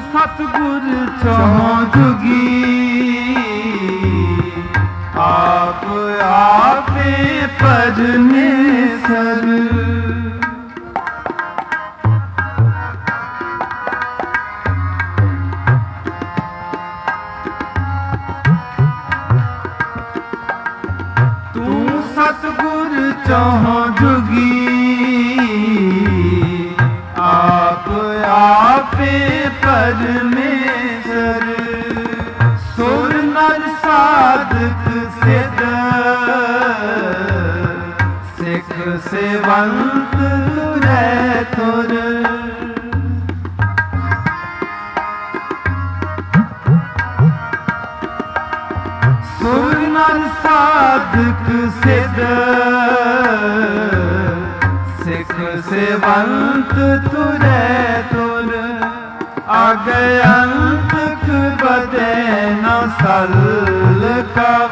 सतगुर चौं जुगी आप आपे परमेश्वर तू सतगुर चौं जुगी आप आपे परमेश्वर सुर नर साधक सिद्ध सिख सेवंत तुरै तुर सुर नर साधक सिद्ध सिख सेवंत तुरै तुर आगे अंत बदे न सल कब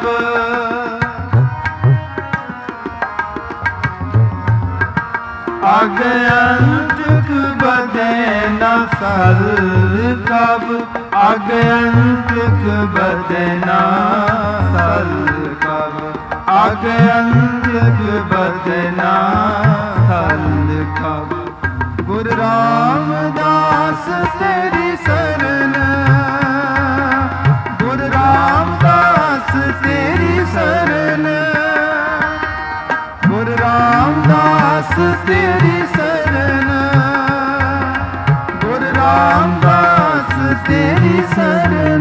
आगे अंत बदे न सल कब आगे अंत बदे न सल कब आगे अंत बदे न सल कब गुरु रामदास तेरी शरण गुरु रामदास तेरी शरण गुरु रामदास तेरी शरण गुरु रामदास तेरी शरण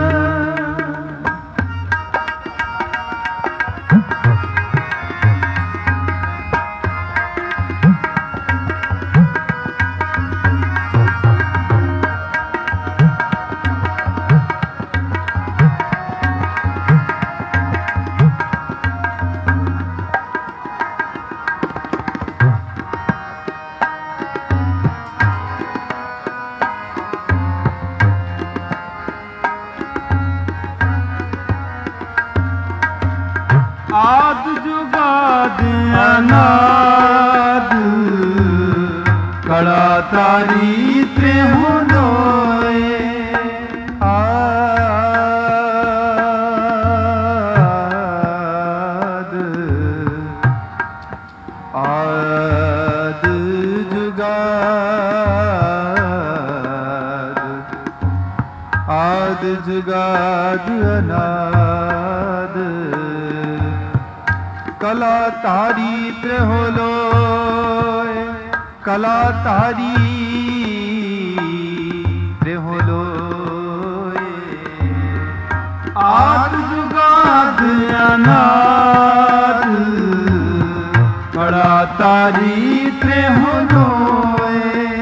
आद जुगाद अनाद कड़ा तारी त्रेहों दोए आद आद जुगाद आद जुगाद अनाद कला तारी त्रिहोलोय कला तारी त्रिहोलोय आद जुगाद अनाद कला तारी त्रिहोलोय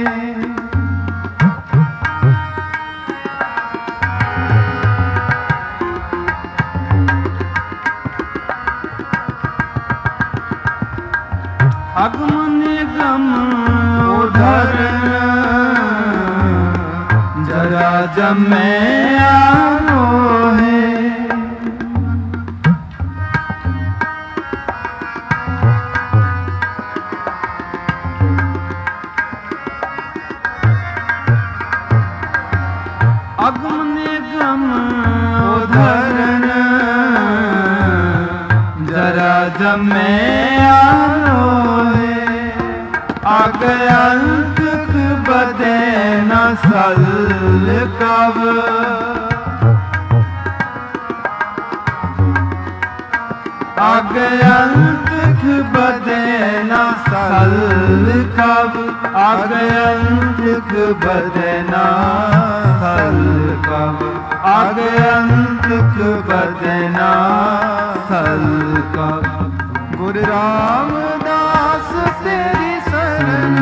अगम निगम उधर जरा जमे आरो है अगम निगम उधर जरा जमे आरो आगे अंत बदे न सल कब आगे अंत बदे न सल कब आगे अंत बदे न सल कब आगे अंत बदे न सल कब गुरु रामदास तेरी शरण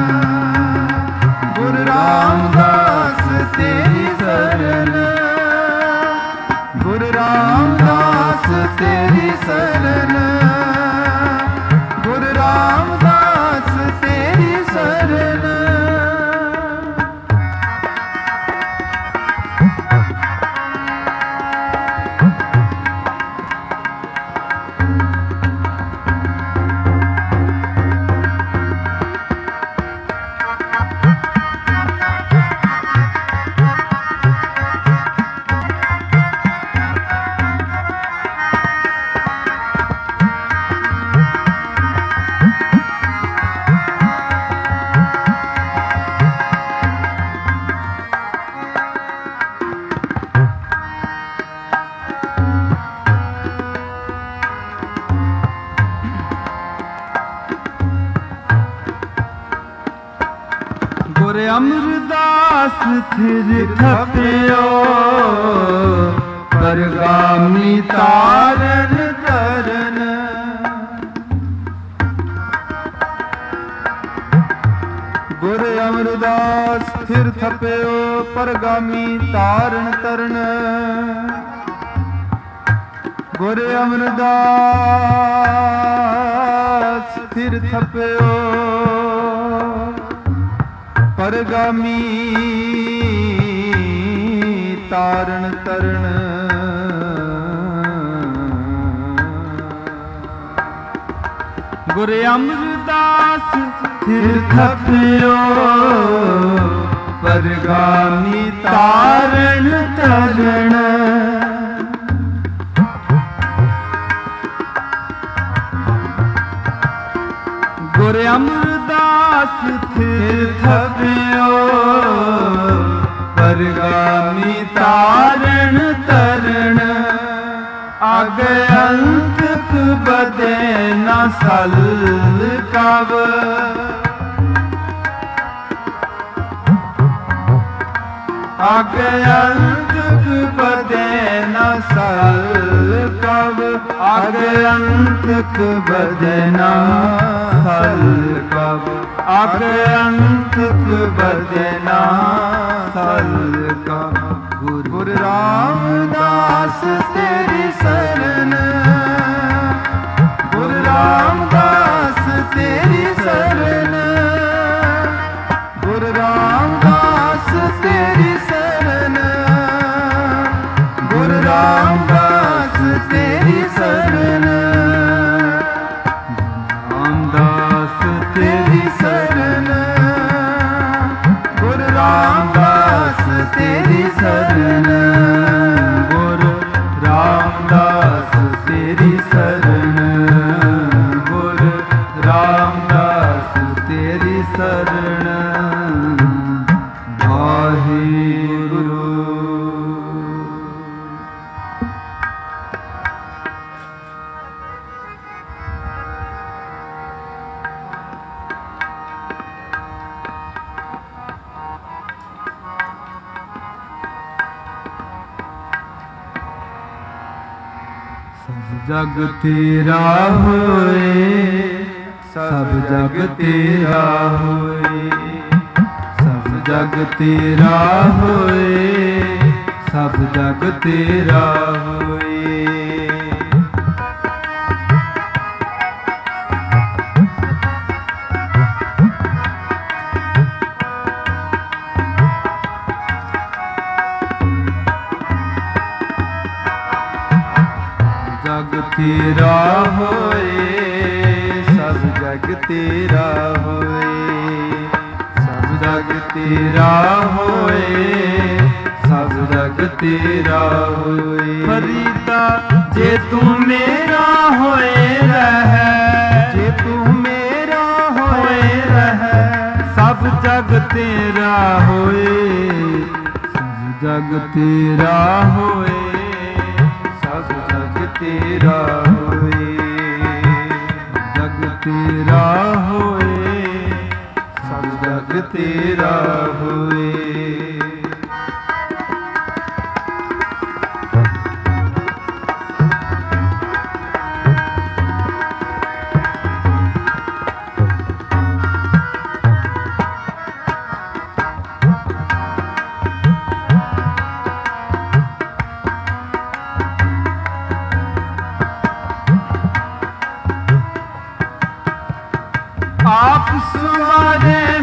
गुरु रामदास तेरी शरण गुरु रामदास तेरी शरण गुरु रामदास तेरी शरण ਗੁਰ ਅਮਰਦਾਸ ਥਿਰ ਥਪਿਓ ਪਰਗਾਮੀ ਤਾਰਨ ਤਰਨ। ਗੁਰ ਅਮਰਦਾਸ ਥਿਰ ਥਪਿਓ ਪਰਗਾਮੀ ਤਾਰਨ ਤਰਨ। ਗੁਰ ਅਮਰਦਾਸ ਥਿਰ ਥਪਿਓ ਪਰਗਾਮੀ ਤਾਰਨ ਤਰਨ। ਗੁਰ ਅਮਰਦਾਸ ਥਿਰ ਥਪਿਓ ਪਰਗਾਮੀ ਤਾਰਨ ਤਰਨ। ਗੁਰ ਅਮਰਦਾਸ ਥਿਰ ਥਪਿਓ ਪਰਗਾਮੀ ਤਾਰਨ ਤਰਨ। ਅਗ ਅੰਤਕ ਬਦੇ ਨਾ ਸਲ ਕਵ। ਅਗ ਅੰਤਕ ਬਦੇ ਨਾ ਸਲ ਕਵ। ਅਗ ਅੰਤਕ ਬਦੇ ਨਾ ਸਲ ਕਵ। ਅਗ ਅੰਤਕ ਬਦੇ ਨਾ ਸਲ ਕਵ। ਗੁਰ ਰਾਮਦਾਸ ਤੇਰੀ ਸਰਨ। ਗੁਰ ਰਾਮਦਾਸ ਤੇਰੀ ਸਰਨ। ਗੁਰ ਰਾਮਦਾਸ ਤੇਰੀ ਸਰਨ। ਗੁਰ ਰਾਮਦਾਸ ਤੇਰੀ ਸਰਨ। ਰਾਮਦਾਸ ਤੇਰੀ ਸਰਨ। ਗੁਰ ਰਾਮਦਾਸ ਤੇਰੀ ਸਰਨ। ਗੁਰ ਰਾਮਦਾਸ ਤੇਰੀ ਸਰਨ। ਗੁਰ ਰਾਮਦਾਸ ਤੇਰੀ ਸਰਨ। ਵਾਹਿਗੁਰੂ। ਜਗ ਤੇਰਾ ਹੋਏ, ਸਭ ਜਗ ਤੇਰਾ ਹੋਏ। ਸਭ ਜਗ ਤੇਰਾ ਹੋਏ, ਸਭ ਜਗ ਤੇਰਾ ਹੋਏ। ਜਗ ਤੇਰਾ ਹੋਏ, ਸਭ ਜਗ ਤੇਰਾ ਹੋਏ। ਸਭ ਜਗ ਤੇਰਾ ਹੋਏ, ਸਭ ਜਗ ਤੇਰਾ ਹੋਏ। ਫਰੀਦਾ ਜੇ ਤੂੰ ਮੇਰਾ ਹੋਏ ਰਹਿ। ਜੇ ਤੂੰ ਮੇਰਾ ਹੋਏ ਰਹਿ। ਸਭ ਜਗ ਤੇਰਾ ਹੋਏ। ਸਭ ਜਗ ਤੇਰਾ ਹੋਏ। ਸਭ ਜਗ ਤੇਰਾ ਹੋਏ। ਜਗ ਤੇਰਾ ਹੋਏ। ਸਭ ਜਗ ਤੇਰਾ ਹੋਏ। ਆਪ ਸੁਵਾਰੇ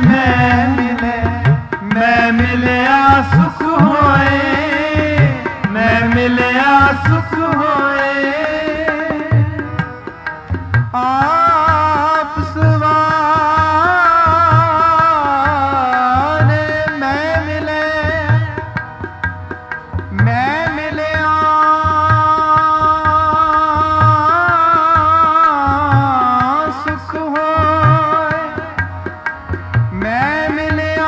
ਮੈਂ ਮਿਲਿਆ ਸੁਖ ਹੋਏ। ਮੈਂ ਮਿਲਿਆ ਸੁਖ ਹੋਏ। ਆਪ ਸਵਾਰੇ ਮੈਂ ਮਿਲੇ। ਮੈਂ ਮਿਲਿਆ ਸੁਖ ਹੋਏ। ਮੈਂ ਮਿਲਿਆ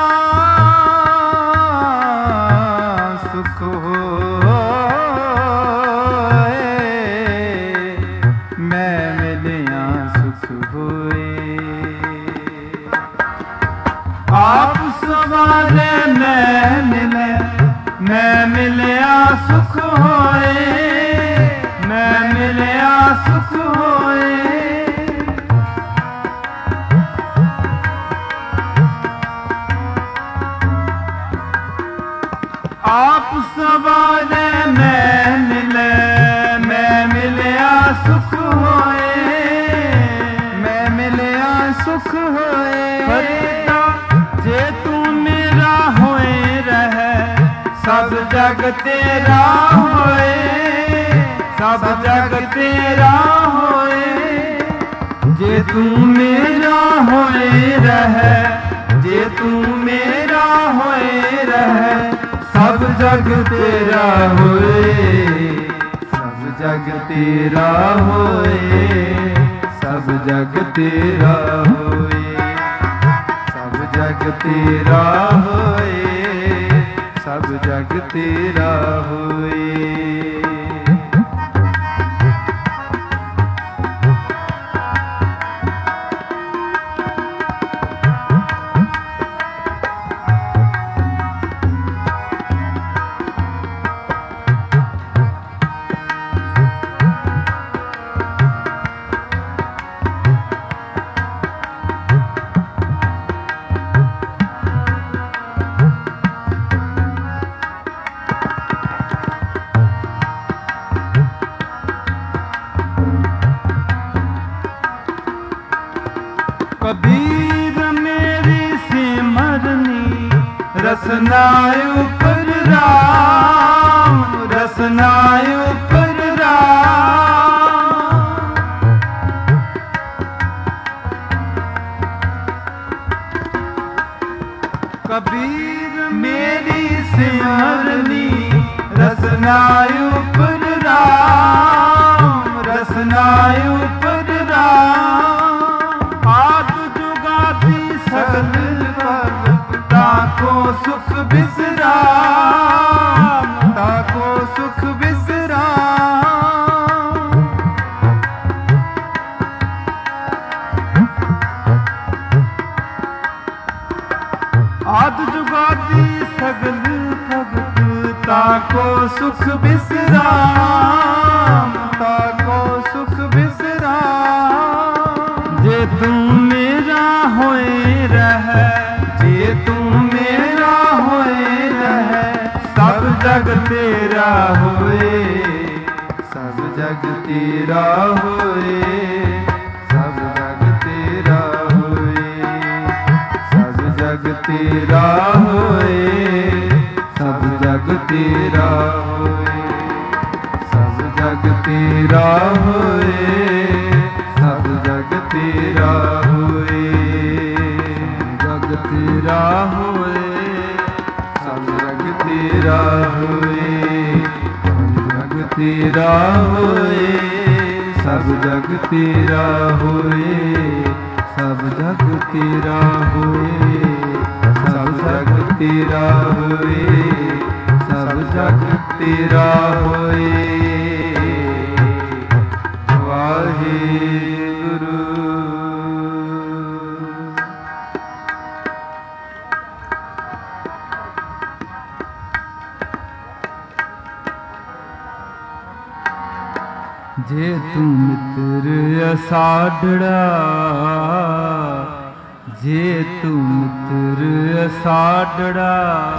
ਸੁਖ ਹੋਏ। ਮੈਂ ਮਿਲਿਆ ਸੁਖ ਹੋਏ। ਆਪ सवारे मैं मिलिया सुख होए, मैं मिलिया सुख होए। आप सवारे मैं मिलिया सुख होए, मैं मिलिया सुख होए। जे तू मेरा होए रहे, सब जग तेरा होए, सब जग तेरा होए। जे तू मेरा होए रहे, जे तू मेरा होए रहे, सब जग तेरा होए, सब जग तेरा होए, सब जग तेरा होए, सब जग तेरा होए, सब जग तेरा होए। कबीर मेरी सिमरनी, रसना ऊपर राम, रसना ऊपर राम। कबीर मेरी सिमरनी, रसना ऊपर राम, रसना ऊपर राम। सकल ताको सुख विश्राम, ताको सुख विश्राम। आदि जुगादि सगल भगत ताको सुख विश्राम, ताको सुख विश्राम। जे तू मेरा होए रहे, जे तू मेरा होए रहे, सब जग तेरा होए, सब जग तेरा होए, सब जग तेरा होए, सब जग तेरा होए, सब जग तेरा होए, सब जग तेरा होए, सब जग तेरा होए, जग तेरा होए, सब जग तेरा होए, जग तेरा होए, सब जग तेरा होए, सब जग तेरा होए, सब जग तेरा होए, सब जग तेरा होए। वाहेगुरु। जे तू मित्र असाढ़ड़ा, जे तू मित्र असाढ़ड़ा,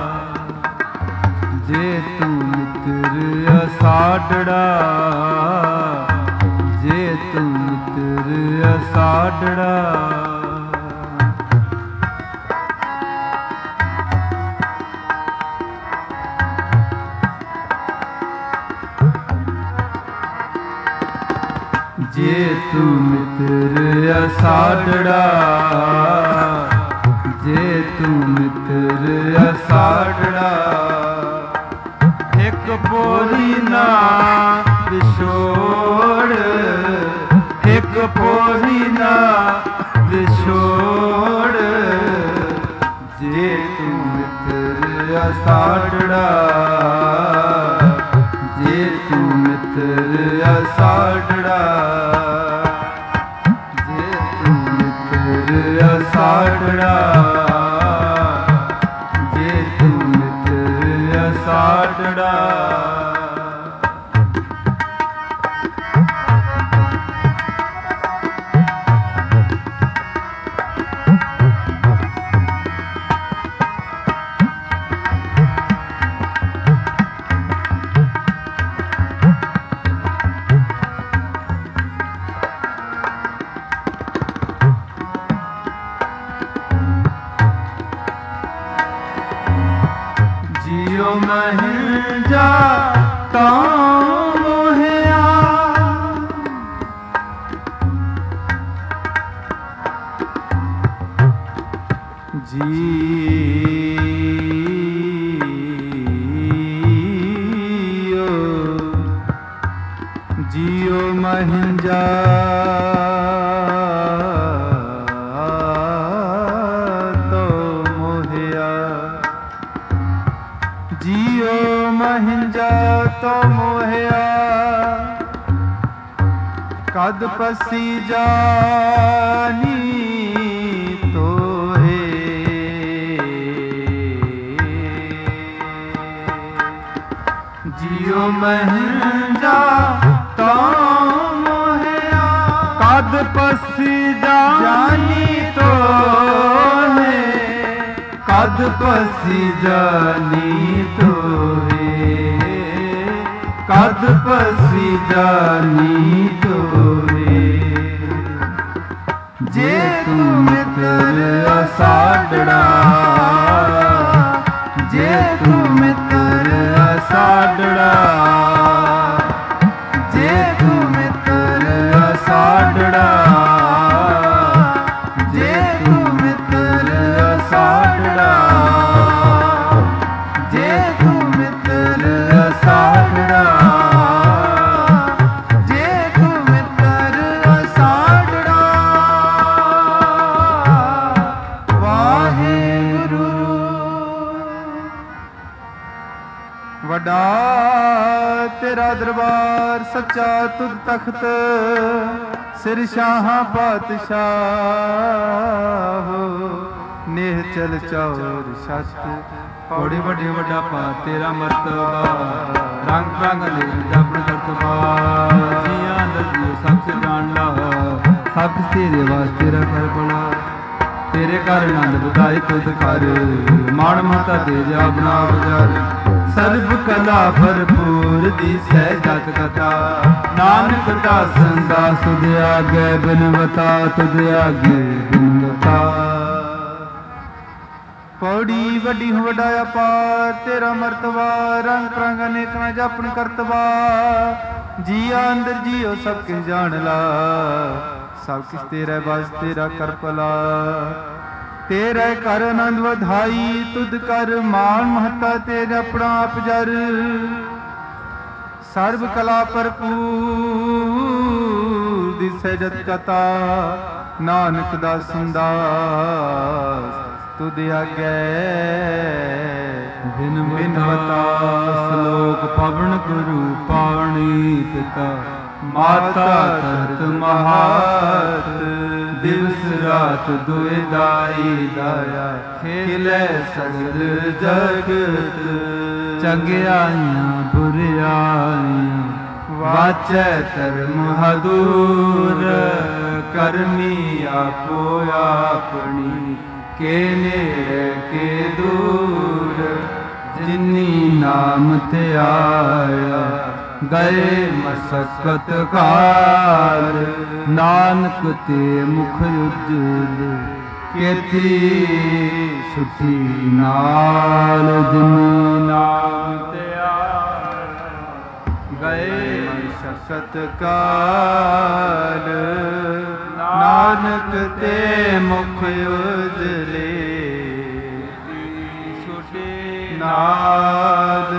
जे तू मित्र असाढ़ड़ा, जे तू मित्र असाढ़ड़ा। जे तू मित्र असाढ़ड़ा, जे तू मित्र असाढ़ड़ा। एक पोरी ना विछोड़, एक पोरी ना विछोड़। जे तू मित्र असाढ़ड़ा, जे तू मित्र असाढ़ड़ा, जे तू मित्र असाढ़ड़ा, जियो महन जा तो मोहिया जियो महन जा तो मोहिया जियो महन जा तो मोहिया कद पसी जानी तो है जियो महन जा तो मोहिया कद पसी जानी तो है कद पसी जानी तो है कद पसी जानी तो है जे तू मित्र साडड़ा जे तू मित्र साडड़ा जे तू मित्र साडड़ा जे तू मित्र साडड़ा जे तू मित्र साडड़ा जे तू मित्र साडड़ा वाहिगुरु वड्डा तेरा दरबार सच्चा तुद तख्त सिर शाह पातशाह नेह चल चौर छत पौड़ी वड्डे वड्डा पा तेरा मर्तबा रंग रंग ले जब दरतबा जियां दर्दियो सब से जान ला सब तेरे वास्ते कर बड़ा तेरे घर आनंद बधाई तुद कर माण माता दे जा बना बजार सर्व कला भरपूर दिसै जत कथा नानक दासन दास तुझ आगे बिनवता तुझ आगे बिनवता पौड़ी वड्डी वड्डा अपार तेरा मर्तबा रंग रंग अनेक न जपन करतबा जिया अंदर जियो सब किस जान ला सब किस तेरा बस तेरा कर भला तेरे कर आनंद वधाई तुद कर मान महता तेरे अपना आप जर सर्व कला भरपूर दिसै जत कथा नानक दासन दास तुद आगे बिनवता श्लोक पवन गुरु पावनी पिता माता तरत महात दिवस रात दुए दाई दाया खेले सगल जगत चंगियाइयां बुरियाइयां वाचै धर्म हदूर करमी आपो अपनी के नेड़े के दूर जिन्नी नाम ते आया गए मसकत कार नानक ते मुख उज्जल केती छुट्टी नाल जिन्नी नाम ते आया गए मसकत कार नानक ते मुख उज्जले छुट्टी नाल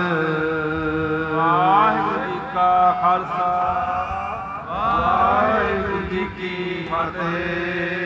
खालसा वाहिगुरू जी की फतेह।